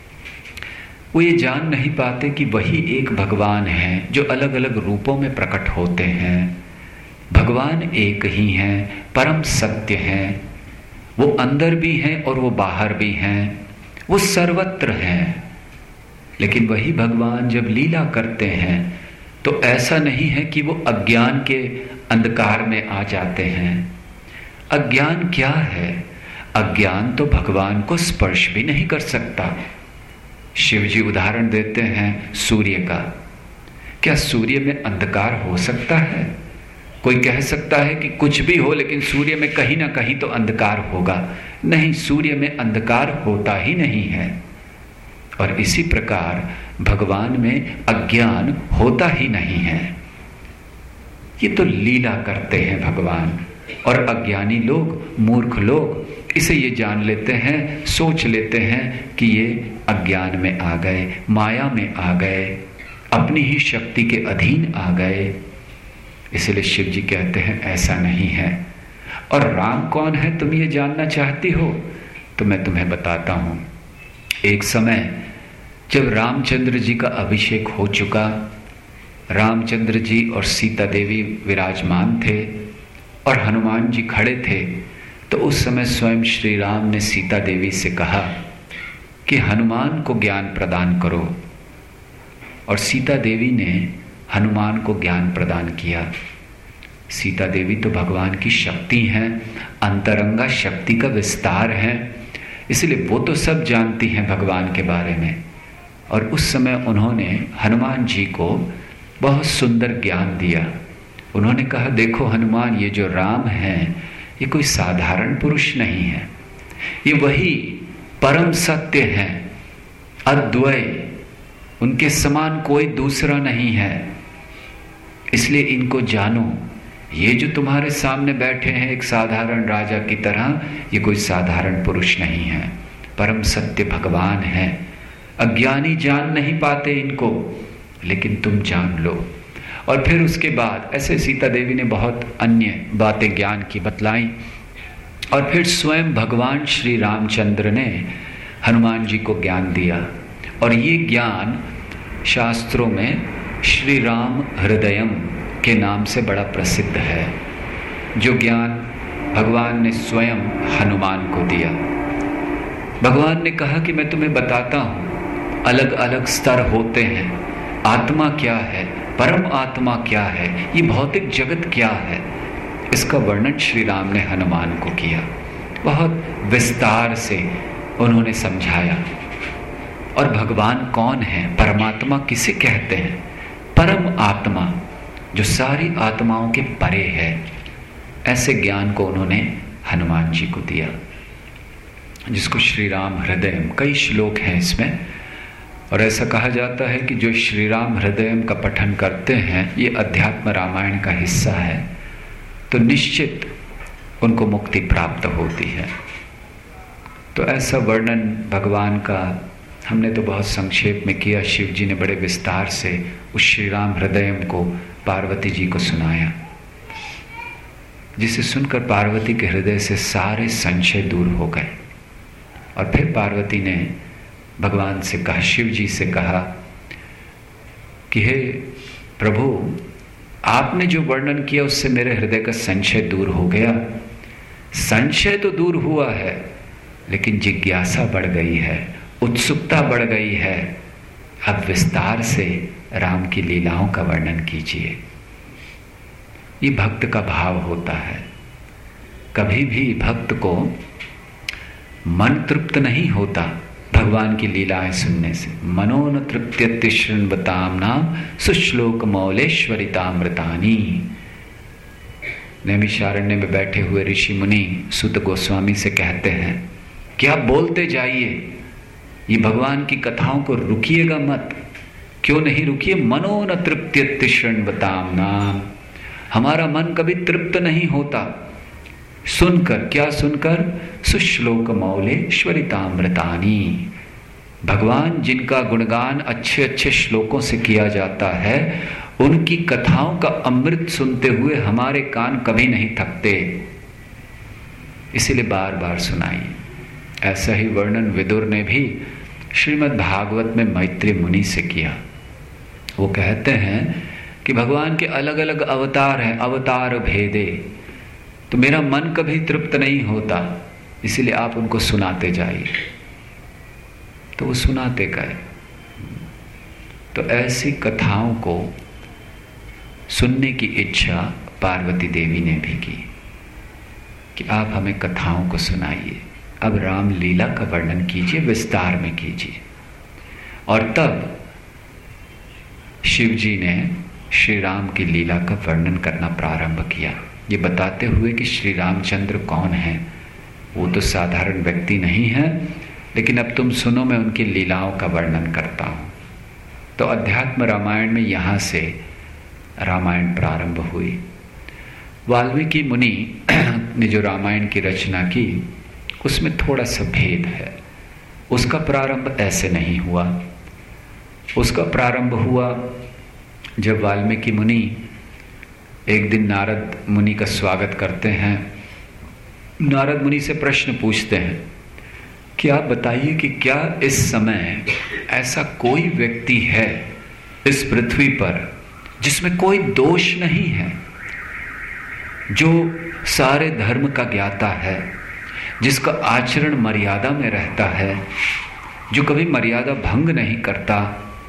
वो ये जान नहीं पाते कि वही एक भगवान है जो अलग अलग रूपों में प्रकट होते हैं। भगवान एक ही हैं, परम सत्य हैं, वो अंदर भी हैं और वो बाहर भी हैं, वो सर्वत्र हैं। लेकिन वही भगवान जब लीला करते हैं तो ऐसा नहीं है कि वो अज्ञान के अंधकार में आ जाते हैं। अज्ञान क्या है? अज्ञान तो भगवान को स्पर्श भी नहीं कर सकता। शिव जी उदाहरण देते हैं सूर्य का। क्या सूर्य में अंधकार हो सकता है? कोई कह सकता है कि कुछ भी हो लेकिन सूर्य में कहीं ना कहीं तो अंधकार होगा। नहीं, सूर्य में अंधकार होता ही नहीं है। और इसी प्रकार भगवान में अज्ञान होता ही नहीं है। ये तो लीला करते हैं भगवान, और अज्ञानी लोग, मूर्ख लोग इसे ये जान लेते हैं, सोच लेते हैं कि ये अज्ञान में आ गए, माया में आ गए, अपनी ही शक्ति के अधीन आ गए। इसलिए शिव जी कहते हैं ऐसा नहीं है। और राम कौन है तुम ये जानना चाहती हो तो मैं तुम्हें बताता हूं। एक समय जब रामचंद्र जी का अभिषेक हो चुका, रामचंद्र जी और सीता देवी विराजमान थे और हनुमान जी खड़े थे, तो उस समय स्वयं श्री राम ने सीता देवी से कहा कि हनुमान को ज्ञान प्रदान करो। और सीता देवी ने हनुमान को ज्ञान प्रदान किया। सीता देवी तो भगवान की शक्ति हैं, अंतरंगा शक्ति का विस्तार है, इसलिए वो तो सब जानती हैं भगवान के बारे में। और उस समय उन्होंने हनुमान जी को बहुत सुंदर ज्ञान दिया। उन्होंने कहा, देखो हनुमान, ये जो राम हैं ये कोई साधारण पुरुष नहीं है, ये वही परम सत्य हैं, अद्वय, उनके समान कोई दूसरा नहीं है। इसलिए इनको जानो। ये जो तुम्हारे सामने बैठे हैं एक साधारण राजा की तरह, ये कोई साधारण पुरुष नहीं है, परम सत्य भगवान है। अज्ञानी जान नहीं पाते इनको, लेकिन तुम जान लो। और फिर उसके बाद ऐसे सीता देवी ने बहुत अन्य बातें ज्ञान की बतलाई। और फिर स्वयं भगवान श्री रामचंद्र ने हनुमान जी को ज्ञान दिया। और ये ज्ञान शास्त्रों में श्री राम हृदयम के नाम से बड़ा प्रसिद्ध है, जो ज्ञान भगवान ने स्वयं हनुमान को दिया। भगवान ने कहा कि मैं तुम्हें बताता हूँ, अलग अलग स्तर होते हैं। आत्मा क्या है, परम आत्मा क्या है, ये भौतिक जगत क्या है, इसका वर्णन श्री राम ने हनुमान को किया। बहुत विस्तार से उन्होंने समझाया। और भगवान कौन है, परमात्मा किसे कहते हैं? परम आत्मा, जो सारी आत्माओं के परे है। ऐसे ज्ञान को उन्होंने हनुमान जी को दिया, जिसको श्री राम हृदयम, कई श्लोक हैं इसमें। और ऐसा कहा जाता है कि जो श्री राम हृदयम का पठन करते हैं, ये अध्यात्म रामायण का हिस्सा है, तो निश्चित उनको मुक्ति प्राप्त होती है। तो ऐसा वर्णन भगवान का हमने तो बहुत संक्षेप में किया। शिव जी ने बड़े विस्तार से उस श्री राम हृदयम को पार्वती जी को सुनाया, जिसे सुनकर पार्वती के हृदय से सारे संशय दूर हो गए। और फिर पार्वती ने भगवान से कहा, शिव जी से कहा कि हे प्रभु, आपने जो वर्णन किया उससे मेरे हृदय का संशय दूर हो गया। संशय तो दूर हुआ है, लेकिन जिज्ञासा बढ़ गई है, उत्सुकता बढ़ गई है। अब विस्तार से राम की लीलाओं का वर्णन कीजिए। ये भक्त का भाव होता है। कभी भी भक्त को मन तृप्त नहीं होता भगवान की लीलाएं सुनने से। मनो न तृप्त्यति शृण्वताम नाम सुश्लोक मौलेश्वरितामृतानी। नैमिषारण्य में बैठे हुए ऋषि मुनि सूत गोस्वामी से कहते हैं कि आप बोलते जाइए, ये भगवान की कथाओं को रुकिएगा मत। क्यों नहीं रुकिए? मनो न तृप्त्यति शृण्वताम नाम। हमारा मन कभी तृप्त नहीं होता सुनकर, क्या सुनकर? सुश्लोक मौलेश्वरितामृतानी, भगवान जिनका गुणगान अच्छे अच्छे श्लोकों से किया जाता है, उनकी कथाओं का अमृत सुनते हुए हमारे कान कभी नहीं थकते, इसीलिए बार बार सुनाइए। ऐसा ही वर्णन विदुर ने भी श्रीमद् भागवत में मैत्री मुनि से किया। वो कहते हैं कि भगवान के अलग अलग अवतार हैं, अवतार भेदे, तो मेरा मन कभी तृप्त नहीं होता, इसीलिए आप उनको सुनाते जाइए। तो वो सुनाते गए। तो ऐसी कथाओं को सुनने की इच्छा पार्वती देवी ने भी की कि आप हमें कथाओं को सुनाइए, अब राम लीला का वर्णन कीजिए, विस्तार में कीजिए। और तब शिव जी ने श्री राम की लीला का वर्णन करना प्रारंभ किया, ये बताते हुए कि श्री रामचंद्र कौन है। वो तो साधारण व्यक्ति नहीं है, लेकिन अब तुम सुनो, मैं उनकी लीलाओं का वर्णन करता हूँ। तो अध्यात्म रामायण में यहाँ से रामायण प्रारंभ हुई। वाल्मीकि मुनि ने जो रामायण की रचना की, उसमें थोड़ा सा भेद है। उसका प्रारंभ ऐसे नहीं हुआ। उसका प्रारंभ हुआ जब वाल्मीकि मुनि एक दिन नारद मुनि का स्वागत करते हैं। नारद मुनि से प्रश्न पूछते हैं कि आप बताइए कि क्या इस समय ऐसा कोई व्यक्ति है इस पृथ्वी पर जिसमें कोई दोष नहीं है, जो सारे धर्म का ज्ञाता है, जिसका आचरण मर्यादा में रहता है, जो कभी मर्यादा भंग नहीं करता,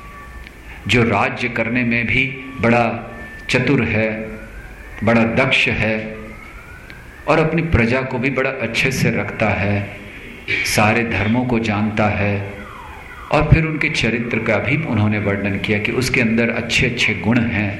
जो राज्य करने में भी बड़ा चतुर है, बड़ा दक्ष है और अपनी प्रजा को भी बड़ा अच्छे से रखता है, सारे धर्मों को जानता है। और फिर उनके चरित्र का भी उन्होंने वर्णन किया कि उसके अंदर अच्छे अच्छे गुण हैं।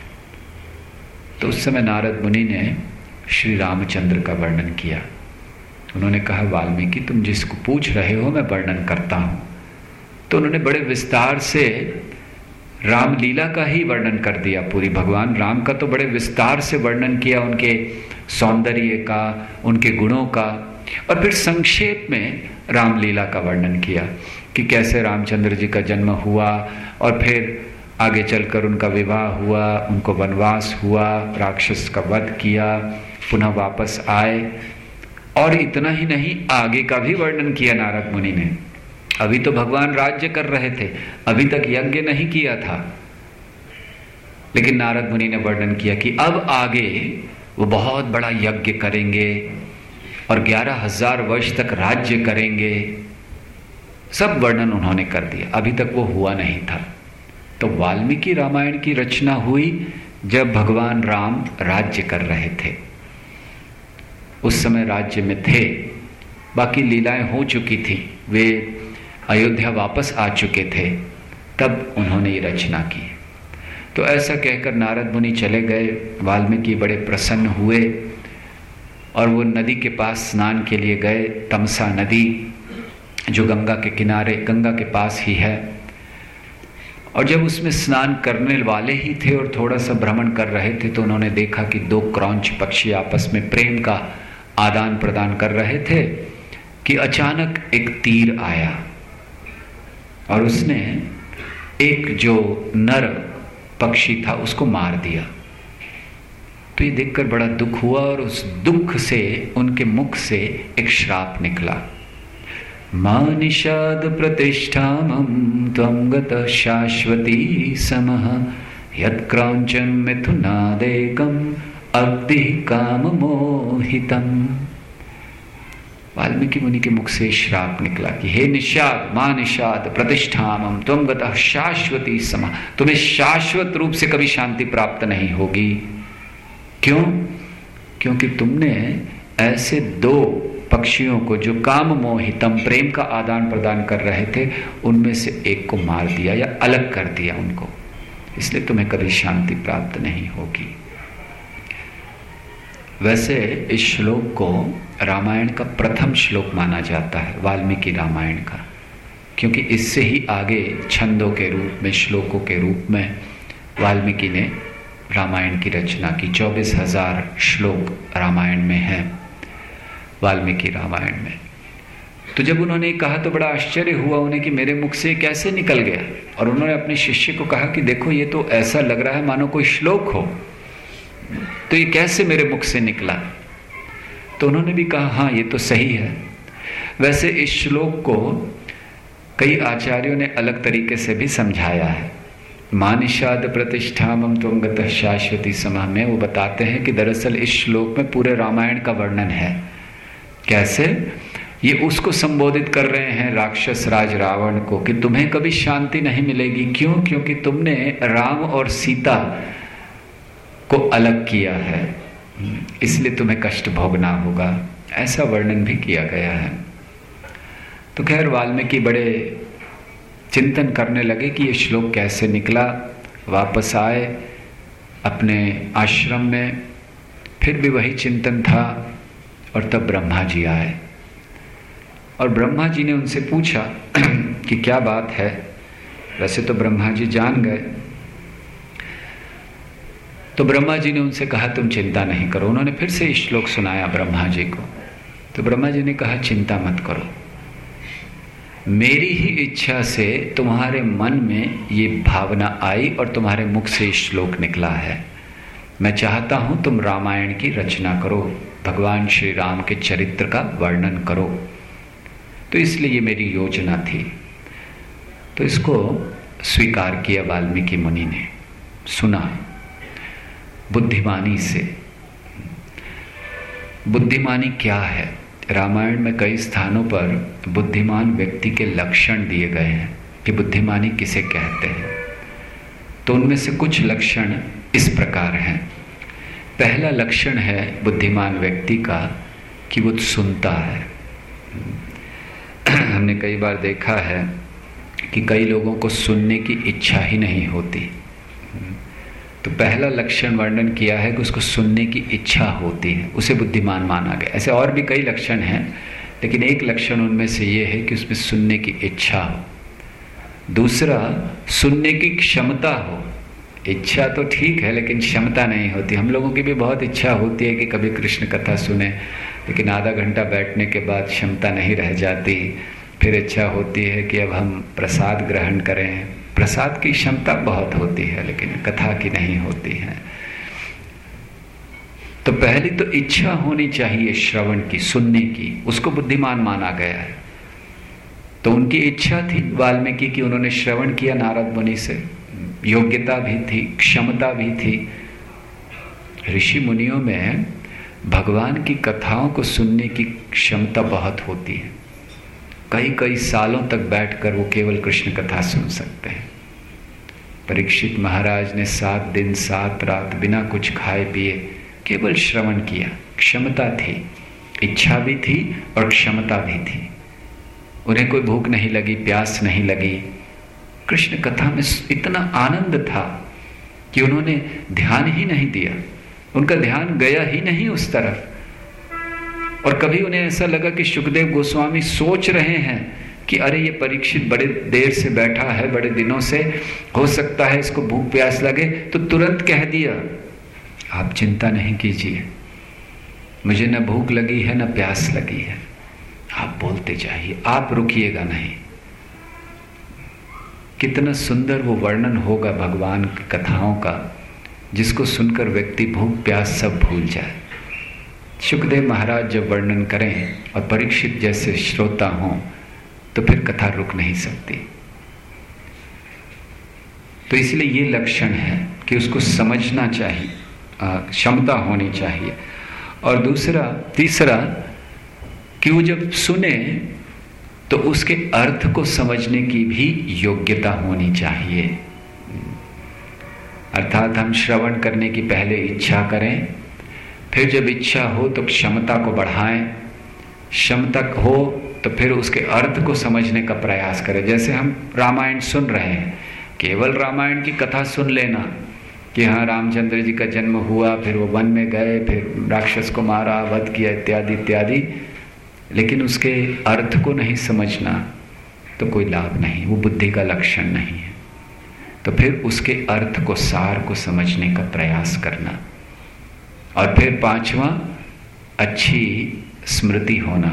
तो उस समय नारद मुनि ने श्री रामचंद्र का वर्णन किया। उन्होंने कहा, वाल्मीकि तुम जिसको पूछ रहे हो मैं वर्णन करता हूँ। तो उन्होंने बड़े विस्तार से रामलीला का ही वर्णन कर दिया। पूरी भगवान राम का तो बड़े विस्तार से वर्णन किया, उनके सौंदर्य का, उनके गुणों का, और फिर संक्षेप में रामलीला का वर्णन किया कि कैसे रामचंद्र जी का जन्म हुआ और फिर आगे चलकर उनका विवाह हुआ, उनको वनवास हुआ, राक्षस का वध किया, पुनः वापस आए। और इतना ही नहीं, आगे का भी वर्णन किया नारद मुनि ने। अभी तो भगवान राज्य कर रहे थे, अभी तक यज्ञ नहीं किया था, लेकिन नारद मुनि ने वर्णन किया कि अब आगे वो बहुत बड़ा यज्ञ करेंगे और ग्यारह हजार वर्ष तक राज्य करेंगे। सब वर्णन उन्होंने कर दिया। अभी तक वो हुआ नहीं था। तो वाल्मीकि रामायण की रचना हुई जब भगवान राम राज्य कर रहे थे। उस समय राज्य में थे, बाकी लीलाएं हो चुकी थी, वे अयोध्या वापस आ चुके थे, तब उन्होंने ये रचना की। तो ऐसा कहकर नारद मुनि चले गए। वाल्मीकि बड़े प्रसन्न हुए और वो नदी के पास स्नान के लिए गए। तमसा नदी जो गंगा के किनारे, गंगा के पास ही है। और जब उसमें स्नान करने वाले ही थे और थोड़ा सा भ्रमण कर रहे थे, तो उन्होंने देखा कि दो क्रौंच पक्षी आपस में प्रेम का आदान प्रदान कर रहे थे कि अचानक एक तीर आया और उसने एक जो नर पक्षी था उसको मार दिया। तो ये देखकर बड़ा दुख हुआ और उस दुख से उनके मुख से एक श्राप निकला। मां निषाद प्रतिष्ठामं त्वं गतः शाश्वती समः यत्क्रौञ्चं मिथुनादेकं अग्धि काम मोहितम्। वाल्मीकि मुनि के मुख से श्राप निकला कि हे निषाद, मां निषाद प्रतिष्ठामं त्वं गतः शाश्वती समः, तुम्हें शाश्वत रूप से कभी शांति प्राप्त नहीं होगी। क्यों? क्योंकि तुमने ऐसे दो पक्षियों को जो काम मोहितम, प्रेम का आदान प्रदान कर रहे थे, उनमें से एक को मार दिया या अलग कर दिया उनको, इसलिए तुम्हें कभी शांति प्राप्त नहीं होगी। वैसे इस श्लोक को रामायण का प्रथम श्लोक माना जाता है, वाल्मीकि रामायण का, क्योंकि इससे ही आगे छंदों के रूप में, श्लोकों के रूप में वाल्मीकि ने रामायण की रचना की। चौबीस हजार श्लोक रामायण में हैं। वाल्मीकि रामायण में। तो जब उन्होंने कहा तो बड़ा आश्चर्य हुआ उन्हें कि मेरे मुख से कैसे निकल गया, और उन्होंने अपने शिष्य को कहा कि देखो ये तो ऐसा लग रहा है मानो कोई श्लोक हो, तो ये कैसे मेरे मुख से निकला। तो उन्होंने भी कहा हाँ ये तो सही है। वैसे इस श्लोक को कई आचार्यों ने अलग तरीके से भी समझाया है। मानिषाद प्रतिष्ठामम त्वंगतः शाश्वती समाह में वो बताते हैं कि दरअसल इस श्लोक में पूरे रामायण का वर्णन है। कैसे? ये उसको संबोधित कर रहे हैं राक्षस राज रावण को कि तुम्हें कभी शांति नहीं मिलेगी। क्यों? क्योंकि तुमने राम और सीता को अलग किया है, इसलिए तुम्हें कष्ट भोगना होगा। ऐसा वर्णन भी किया गया है। तो खैर वाल्मीकि बड़े चिंतन करने लगे कि ये श्लोक कैसे निकला। वापस आए अपने आश्रम में, फिर भी वही चिंतन था। और तब ब्रह्मा जी आए और ब्रह्मा जी ने उनसे पूछा कि क्या बात है। वैसे तो ब्रह्मा जी जान गए। तो ब्रह्मा जी ने उनसे कहा तुम चिंता नहीं करो। उन्होंने फिर से इस श्लोक सुनाया ब्रह्मा जी को। तो ब्रह्मा जी ने कहा चिंता मत करो, मेरी ही इच्छा से तुम्हारे मन में ये भावना आई और तुम्हारे मुख से इस श्लोक निकला है। मैं चाहता हूं तुम रामायण की रचना करो, भगवान श्री राम के चरित्र का वर्णन करो। तो इसलिए ये मेरी योजना थी। तो इसको स्वीकार किया वाल्मीकि मुनि ने, सुना बुद्धिमानी से। बुद्धिमानी क्या है? रामायण में कई स्थानों पर बुद्धिमान व्यक्ति के लक्षण दिए गए हैं कि बुद्धिमानी किसे कहते हैं। तो उनमें से कुछ लक्षण इस प्रकार हैं। पहला लक्षण है बुद्धिमान व्यक्ति का कि वो सुनता है। हमने कई बार देखा है कि कई लोगों को सुनने की इच्छा ही नहीं होती। तो पहला लक्षण वर्णन किया है कि उसको सुनने की इच्छा होती है, उसे बुद्धिमान माना गया। ऐसे और भी कई लक्षण हैं, लेकिन एक लक्षण उनमें से ये है कि उसमें सुनने की इच्छा हो। दूसरा, सुनने की क्षमता हो। इच्छा तो ठीक है लेकिन क्षमता नहीं होती। हम लोगों की भी बहुत इच्छा होती है कि कभी कृष्ण कथा सुने, लेकिन आधा घंटा बैठने के बाद क्षमता नहीं रह जाती। फिर इच्छा होती है कि अब हम प्रसाद ग्रहण करें। प्रसाद की क्षमता बहुत होती है लेकिन कथा की नहीं होती है। तो पहली तो इच्छा होनी चाहिए श्रवण की, सुनने की, उसको बुद्धिमान माना गया है। तो उनकी इच्छा थी वाल्मीकि की, उन्होंने श्रवण किया नारद मुनि से, योग्यता भी थी, क्षमता भी थी। ऋषि मुनियों में भगवान की कथाओं को सुनने की क्षमता बहुत होती है। कई कई सालों तक बैठकर वो केवल कृष्ण कथा सुन सकते हैं। परीक्षित महाराज ने सात दिन सात रात बिना कुछ खाए पिए केवल श्रवण किया। क्षमता थी, इच्छा भी थी और क्षमता भी थी। उन्हें कोई भूख नहीं लगी, प्यास नहीं लगी। कृष्ण कथा में इतना आनंद था कि उन्होंने ध्यान ही नहीं दिया, उनका ध्यान गया ही नहीं उस तरफ। और कभी उन्हें ऐसा लगा कि सुखदेव गोस्वामी सोच रहे हैं कि अरे ये परीक्षित बड़े देर से बैठा है, बड़े दिनों से, हो सकता है इसको भूख प्यास लगे, तो तुरंत कह दिया आप चिंता नहीं कीजिए, मुझे न भूख लगी है न प्यास लगी है, आप बोलते जाइए, आप रुकिएगा नहीं। कितना सुंदर वो वर्णन होगा भगवान की कथाओं का, जिसको सुनकर व्यक्ति भूख प्यास सब भूल जाए। सुखदेव महाराज जब वर्णन करें और परीक्षित जैसे श्रोता हों तो फिर कथा रुक नहीं सकती। तो इसलिए ये लक्षण है कि उसको समझना चाहिए, क्षमता होनी चाहिए। और दूसरा तीसरा कि वो जब सुने तो उसके अर्थ को समझने की भी योग्यता होनी चाहिए। अर्थात हम श्रवण करने की पहले इच्छा करें, फिर जब इच्छा हो तो क्षमता को बढ़ाएं, क्षमता हो तो फिर उसके अर्थ को समझने का प्रयास करें। जैसे हम रामायण सुन रहे हैं, केवल रामायण की कथा सुन लेना कि हाँ रामचंद्र जी का जन्म हुआ, फिर वो वन में गए, फिर राक्षस को मारा, वध किया, इत्यादि इत्यादि, लेकिन उसके अर्थ को नहीं समझना तो कोई लाभ नहीं, वो बुद्धि का लक्षण नहीं है। तो फिर उसके अर्थ को, सार को समझने का प्रयास करना। और फिर पांचवा, अच्छी स्मृति होना,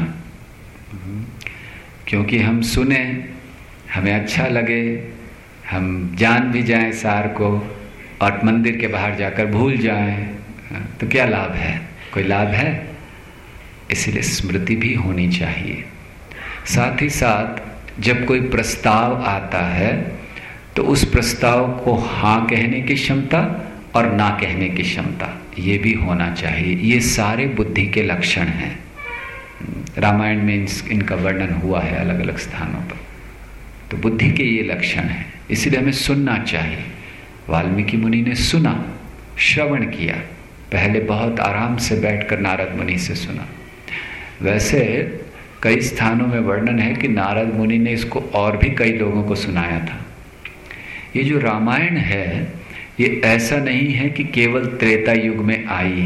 क्योंकि हम सुने, हमें अच्छा लगे, हम जान भी जाएं सार को और मंदिर के बाहर जाकर भूल जाएं, तो क्या लाभ है? कोई लाभ है? इसलिए स्मृति भी होनी चाहिए। साथ ही साथ जब कोई प्रस्ताव आता है तो उस प्रस्ताव को हाँ कहने की क्षमता और ना कहने की क्षमता, ये भी होना चाहिए। ये सारे बुद्धि के लक्षण हैं। रामायण में इनका वर्णन हुआ है अलग अलग स्थानों पर। तो बुद्धि के ये लक्षण हैं, इसलिए हमें सुनना चाहिए। वाल्मीकि मुनि ने सुना, श्रवण किया, पहले बहुत आराम से बैठकर नारद मुनि से सुना। वैसे कई स्थानों में वर्णन है कि नारद मुनि ने इसको और भी कई लोगों को सुनाया था। ये जो रामायण है, ये ऐसा नहीं है कि केवल त्रेता युग में आई।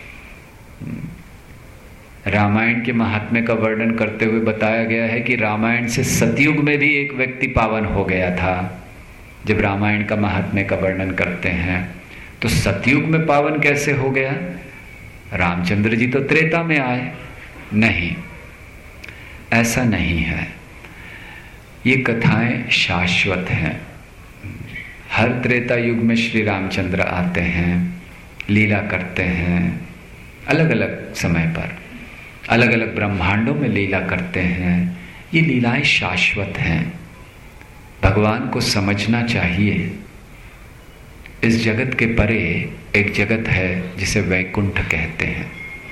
रामायण के महात्म्य का वर्णन करते हुए बताया गया है कि रामायण से सतयुग में भी एक व्यक्ति पावन हो गया था। जब रामायण का महात्म्य का वर्णन करते हैं तो सतयुग में पावन कैसे हो गया? रामचंद्र जी तो त्रेता में आए। नहीं, ऐसा नहीं है। ये कथाएं शाश्वत हैं। हर त्रेता युग में श्री रामचंद्र आते हैं, लीला करते हैं, अलग अलग समय पर अलग अलग ब्रह्मांडों में लीला करते हैं। ये लीलाएं शाश्वत हैं। भगवान को समझना चाहिए। इस जगत के परे एक जगत है जिसे वैकुंठ कहते हैं।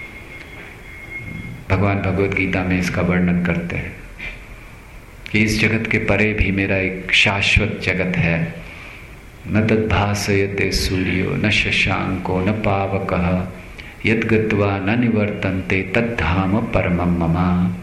भगवान भगवद गीता में इसका वर्णन करते हैं कि इस जगत के परे भी मेरा एक शाश्वत जगत है। न तद्भासयते सूर्यो न शशांको न पावकः यद्गत्वा न निवर्तन्ते तद्धाम परमं मम।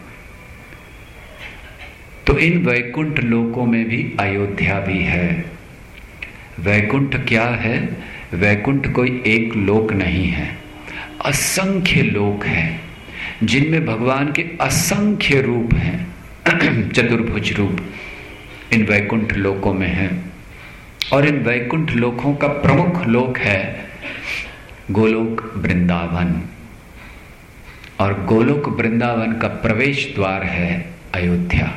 तो इन वैकुंठ लोकों में भी अयोध्या भी है। वैकुंठ क्या है? वैकुंठ कोई एक लोक नहीं है, असंख्य लोक हैं जिनमें भगवान के असंख्य रूप हैं। चतुर्भुज रूप इन वैकुंठ लोकों में है। और इन वैकुंठ लोकों का प्रमुख लोक है गोलोक वृंदावन, और गोलोक वृंदावन का प्रवेश द्वार है अयोध्या।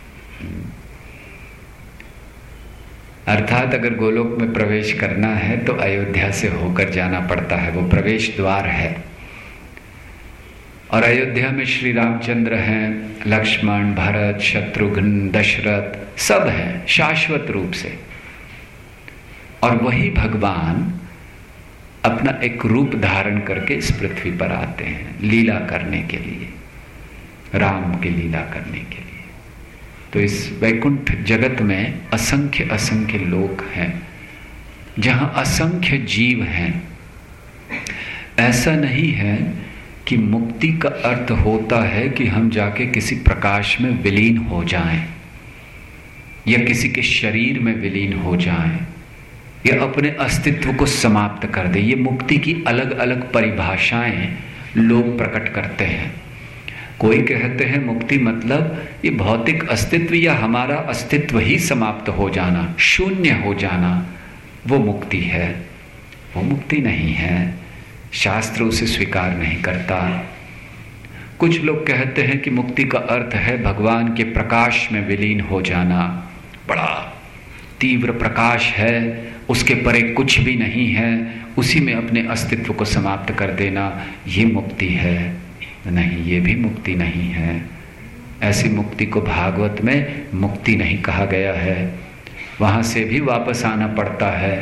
अर्थात अगर गोलोक में प्रवेश करना है तो अयोध्या से होकर जाना पड़ता है, वो प्रवेश द्वार है। और अयोध्या में श्री रामचंद्र हैं, लक्ष्मण, भरत, शत्रुघ्न, दशरथ सब हैं शाश्वत रूप से। और वही भगवान अपना एक रूप धारण करके इस पृथ्वी पर आते हैं लीला करने के लिए, राम की लीला करने के लिए। तो इस वैकुंठ जगत में असंख्य असंख्य लोक हैं जहां असंख्य जीव हैं। ऐसा नहीं है कि मुक्ति का अर्थ होता है कि हम जाके किसी प्रकाश में विलीन हो जाएं या किसी के शरीर में विलीन हो जाएं या अपने अस्तित्व को समाप्त कर दे। ये मुक्ति की अलग अलग परिभाषाएं लोग प्रकट करते हैं। कोई कहते हैं मुक्ति मतलब ये भौतिक अस्तित्व या हमारा अस्तित्व ही समाप्त हो जाना, शून्य हो जाना, वो मुक्ति है। वो मुक्ति नहीं है, शास्त्र उसे स्वीकार नहीं करता। कुछ लोग कहते हैं कि मुक्ति का अर्थ है भगवान के प्रकाश में विलीन हो जाना। बड़ा तीव्र प्रकाश है, उसके परे कुछ भी नहीं है, उसी में अपने अस्तित्व को समाप्त कर देना, ये मुक्ति है। नहीं, ये भी मुक्ति नहीं है। ऐसी मुक्ति को भागवत में मुक्ति नहीं कहा गया है, वहां से भी वापस आना पड़ता है।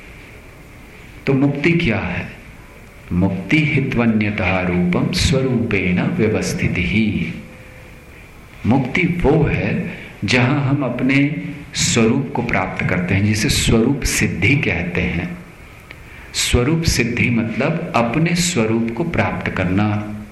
तो मुक्ति क्या है? मुक्ति हित्वन्यतः रूपम स्वरूपेण व्यवस्थित ही। मुक्ति वो है जहां हम अपने स्वरूप को प्राप्त करते हैं, जिसे स्वरूप सिद्धि कहते हैं। स्वरूप सिद्धि मतलब अपने स्वरूप को प्राप्त करना।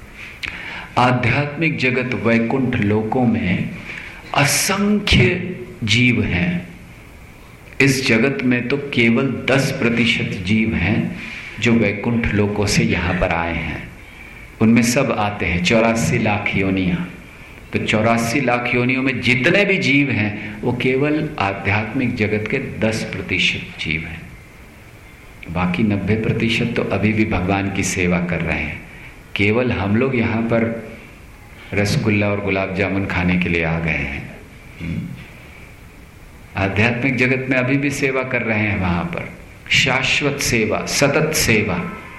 आध्यात्मिक जगत वैकुंठ लोकों में असंख्य जीव हैं। इस जगत में तो केवल दस प्रतिशत जीव हैं जो वैकुंठ लोकों से यहाँ पर आए हैं। उनमें सब आते हैं, चौरासी लाख योनियाँ। तो चौरासी लाख योनियों में जितने भी जीव हैं वो केवल आध्यात्मिक जगत के दस प्रतिशत जीव हैं। बाकी नब्बे प्रतिशत तो अभी भी भगवान की सेवा कर रहे हैं। केवल हम लोग यहाँ पर रसगुल्ला और गुलाब जामुन खाने के लिए आ गए हैं। आध्यात्मिक जगत में अभी भी सेवा कर रहे हैं, वहां पर शाश्वत सेवा, सतत सेवा।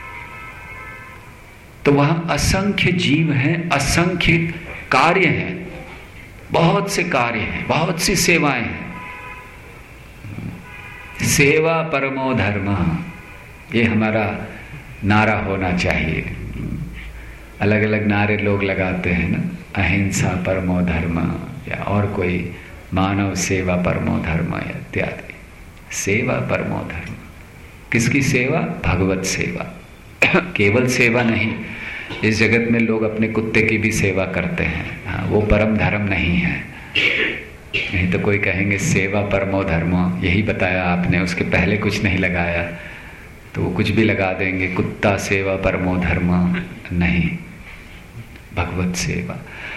तो वहां असंख्य जीव हैं, असंख्य कार्य हैं, बहुत से कार्य हैं, बहुत सी सेवाएं हैं। सेवा परमो धर्म, ये हमारा नारा होना चाहिए। अलग अलग नारे लोग लगाते हैं ना, अहिंसा परमो धर्म, या और कोई मानव सेवा परमो धर्म इत्यादि। सेवा परमो धर्म, किसकी सेवा? भगवत सेवा। केवल सेवा नहीं, इस जगत में लोग अपने कुत्ते की भी सेवा करते हैं, हाँ, वो परम धर्म नहीं है। नहीं तो कोई कहेंगे सेवा परमो धर्म, यही बताया आपने, उसके पहले कुछ नहीं लगाया, तो वो कुछ भी लगा देंगे, कुत्ता सेवा परमो धर्म नहीं, भगवत सेवा।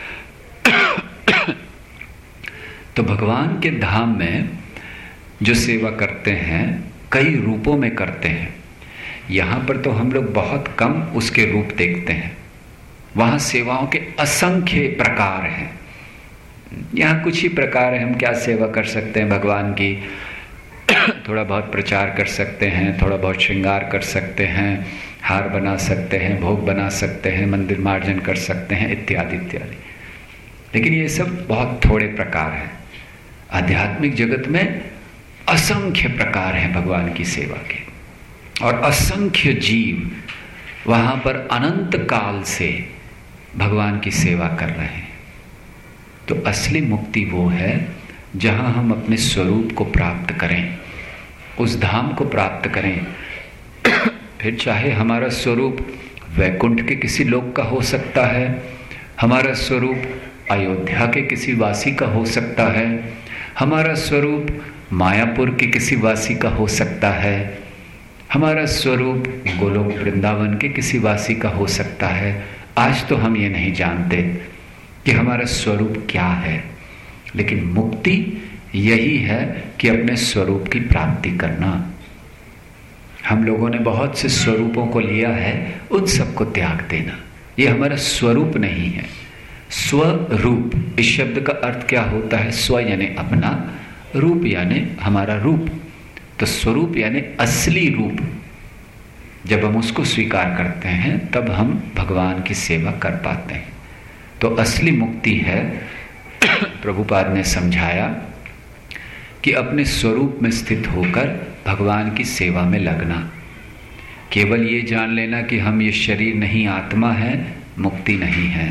तो भगवान के धाम में जो सेवा करते हैं कई रूपों में करते हैं। यहाँ पर तो हम लोग बहुत कम उसके रूप देखते हैं, वहाँ सेवाओं के असंख्य प्रकार हैं। यहाँ कुछ ही प्रकार है, हम क्या सेवा कर सकते हैं भगवान की? थोड़ा बहुत प्रचार कर सकते हैं, थोड़ा बहुत श्रृंगार कर सकते हैं, हार बना सकते हैं, भोग बना सकते हैं, मंदिर मार्जन कर सकते हैं, इत्यादि इत्यादि। लेकिन ये सब बहुत थोड़े प्रकार हैं। आध्यात्मिक जगत में असंख्य प्रकार हैं भगवान की सेवा के, और असंख्य जीव वहाँ पर अनंत काल से भगवान की सेवा कर रहे हैं। तो असली मुक्ति वो है जहाँ हम अपने स्वरूप को प्राप्त करें, उस धाम को प्राप्त करें। फिर चाहे हमारा स्वरूप वैकुंठ के किसी लोक का हो सकता है, हमारा स्वरूप अयोध्या के किसी वासी का हो सकता है, हमारा स्वरूप मायापुर के किसी वासी का हो सकता है, हमारा स्वरूप गोलोक वृंदावन के किसी वासी का हो सकता है। आज तो हम ये नहीं जानते कि हमारा स्वरूप क्या है, लेकिन मुक्ति यही है कि अपने स्वरूप की प्राप्ति करना। हम लोगों ने बहुत से स्वरूपों को लिया है, उन सबको त्याग देना। ये हमारा स्वरूप नहीं है। स्वरूप, इस शब्द का अर्थ क्या होता है? स्व यानी अपना, रूप यानी हमारा रूप। तो स्वरूप यानी असली रूप। जब हम उसको स्वीकार करते हैं तब हम भगवान की सेवा कर पाते हैं। तो असली मुक्ति है, प्रभुपाद ने समझाया, कि अपने स्वरूप में स्थित होकर भगवान की सेवा में लगना। केवल ये जान लेना कि हम ये शरीर नहीं आत्मा है, मुक्ति नहीं है।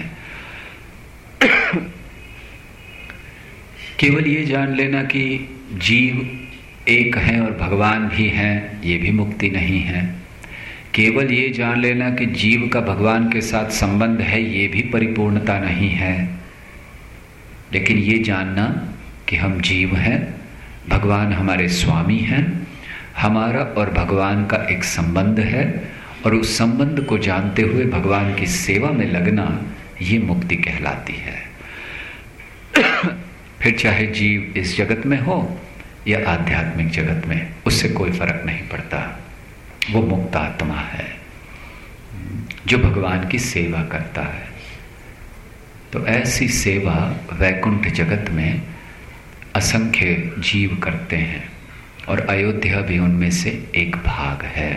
केवल ये जान लेना कि जीव एक है और भगवान भी हैं, ये भी मुक्ति नहीं है। केवल ये जान लेना कि जीव का भगवान के साथ संबंध है, ये भी परिपूर्णता नहीं है। लेकिन ये जानना कि हम जीव हैं, भगवान हमारे स्वामी हैं, हमारा और भगवान का एक संबंध है, और उस संबंध को जानते हुए भगवान की सेवा में लगना, ये मुक्ति कहलाती है। फिर चाहे जीव इस जगत में हो या आध्यात्मिक जगत में, उससे कोई फर्क नहीं पड़ता। वो मुक्त आत्मा है जो भगवान की सेवा करता है। तो ऐसी सेवा वैकुंठ जगत में असंख्य जीव करते हैं, और अयोध्या भी उनमें से एक भाग है।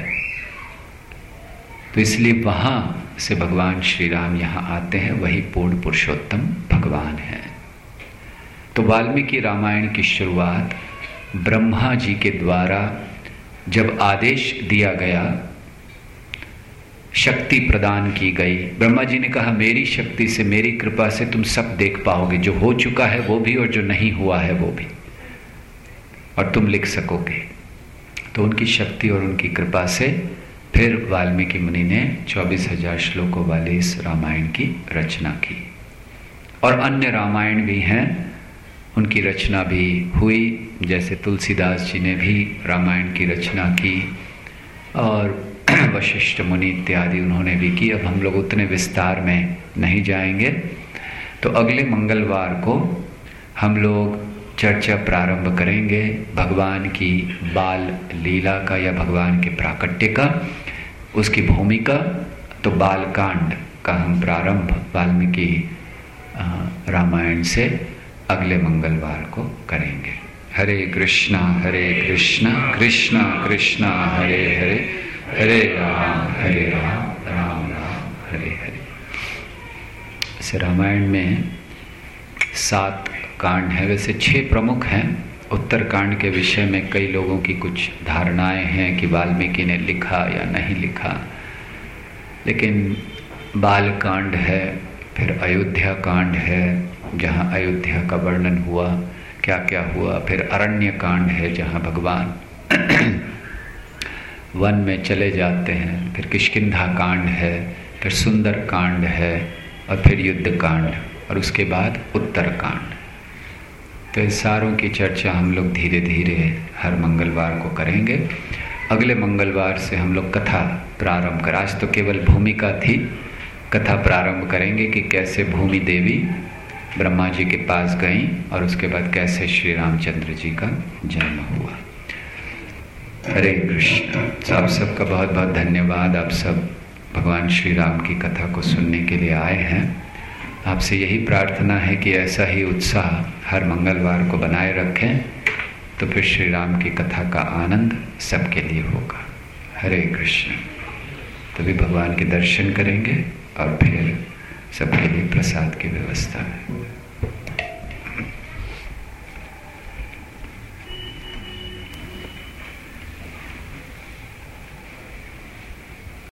तो इसलिए वहाँ से भगवान श्री राम यहाँ आते हैं, वही पूर्ण पुरुषोत्तम भगवान है। तो वाल्मीकि रामायण की शुरुआत ब्रह्मा जी के द्वारा जब आदेश दिया गया, शक्ति प्रदान की गई। ब्रह्मा जी ने कहा, मेरी शक्ति से, मेरी कृपा से तुम सब देख पाओगे, जो हो चुका है वो भी और जो नहीं हुआ है वो भी, और तुम लिख सकोगे। तो उनकी शक्ति और उनकी कृपा से फिर वाल्मीकि मुनि ने चौबीस हजार श्लोकों वाले इस रामायण की रचना की। और अन्य रामायण भी हैं, उनकी रचना भी हुई, जैसे तुलसीदास जी ने भी रामायण की रचना की, और वशिष्ठ मुनि इत्यादि उन्होंने भी की। अब हम लोग उतने विस्तार में नहीं जाएंगे। तो अगले मंगलवार को हम लोग चर्चा प्रारंभ करेंगे भगवान की बाल लीला का, या भगवान के प्राकट्य का, उसकी भूमिका। तो बालकांड का हम प्रारंभ वाल्मीकि रामायण से अगले मंगलवार को करेंगे। हरे कृष्णा हरे कृष्णा कृष्णा कृष्णा हरे हरे, हरे राम हरे राम राम राम हरे हरे। इस रामायण में सात कांड है, वैसे छह प्रमुख हैं। उत्तर कांड के विषय में कई लोगों की कुछ धारणाएं हैं कि वाल्मीकि ने लिखा या नहीं लिखा, लेकिन बाल कांड है, फिर अयोध्या कांड है जहाँ अयोध्या का वर्णन हुआ, क्या क्या हुआ, फिर अरण्य कांड है जहाँ भगवान वन में चले जाते हैं, फिर किष्किंधा कांड है, फिर सुंदर कांड है, और फिर युद्ध कांड, और उसके बाद उत्तर कांड। तो इन सारों की चर्चा हम लोग धीरे धीरे हर मंगलवार को करेंगे। अगले मंगलवार से हम लोग कथा प्रारंभ कर, आज तो केवल भूमिका थी, कथा प्रारंभ करेंगे कि कैसे भूमि देवी ब्रह्मा जी के पास गईं और उसके बाद कैसे श्री रामचंद्र जी का जन्म हुआ। हरे कृष्ण। आप सबका बहुत बहुत धन्यवाद। आप सब भगवान श्री राम की कथा को सुनने के लिए आए हैं। आपसे यही प्रार्थना है कि ऐसा ही उत्साह हर मंगलवार को बनाए रखें, तो फिर श्री राम की कथा का आनंद सबके लिए होगा। हरे कृष्ण। तभी भगवान के दर्शन करेंगे और फिर सबके लिए प्रसाद की व्यवस्था है।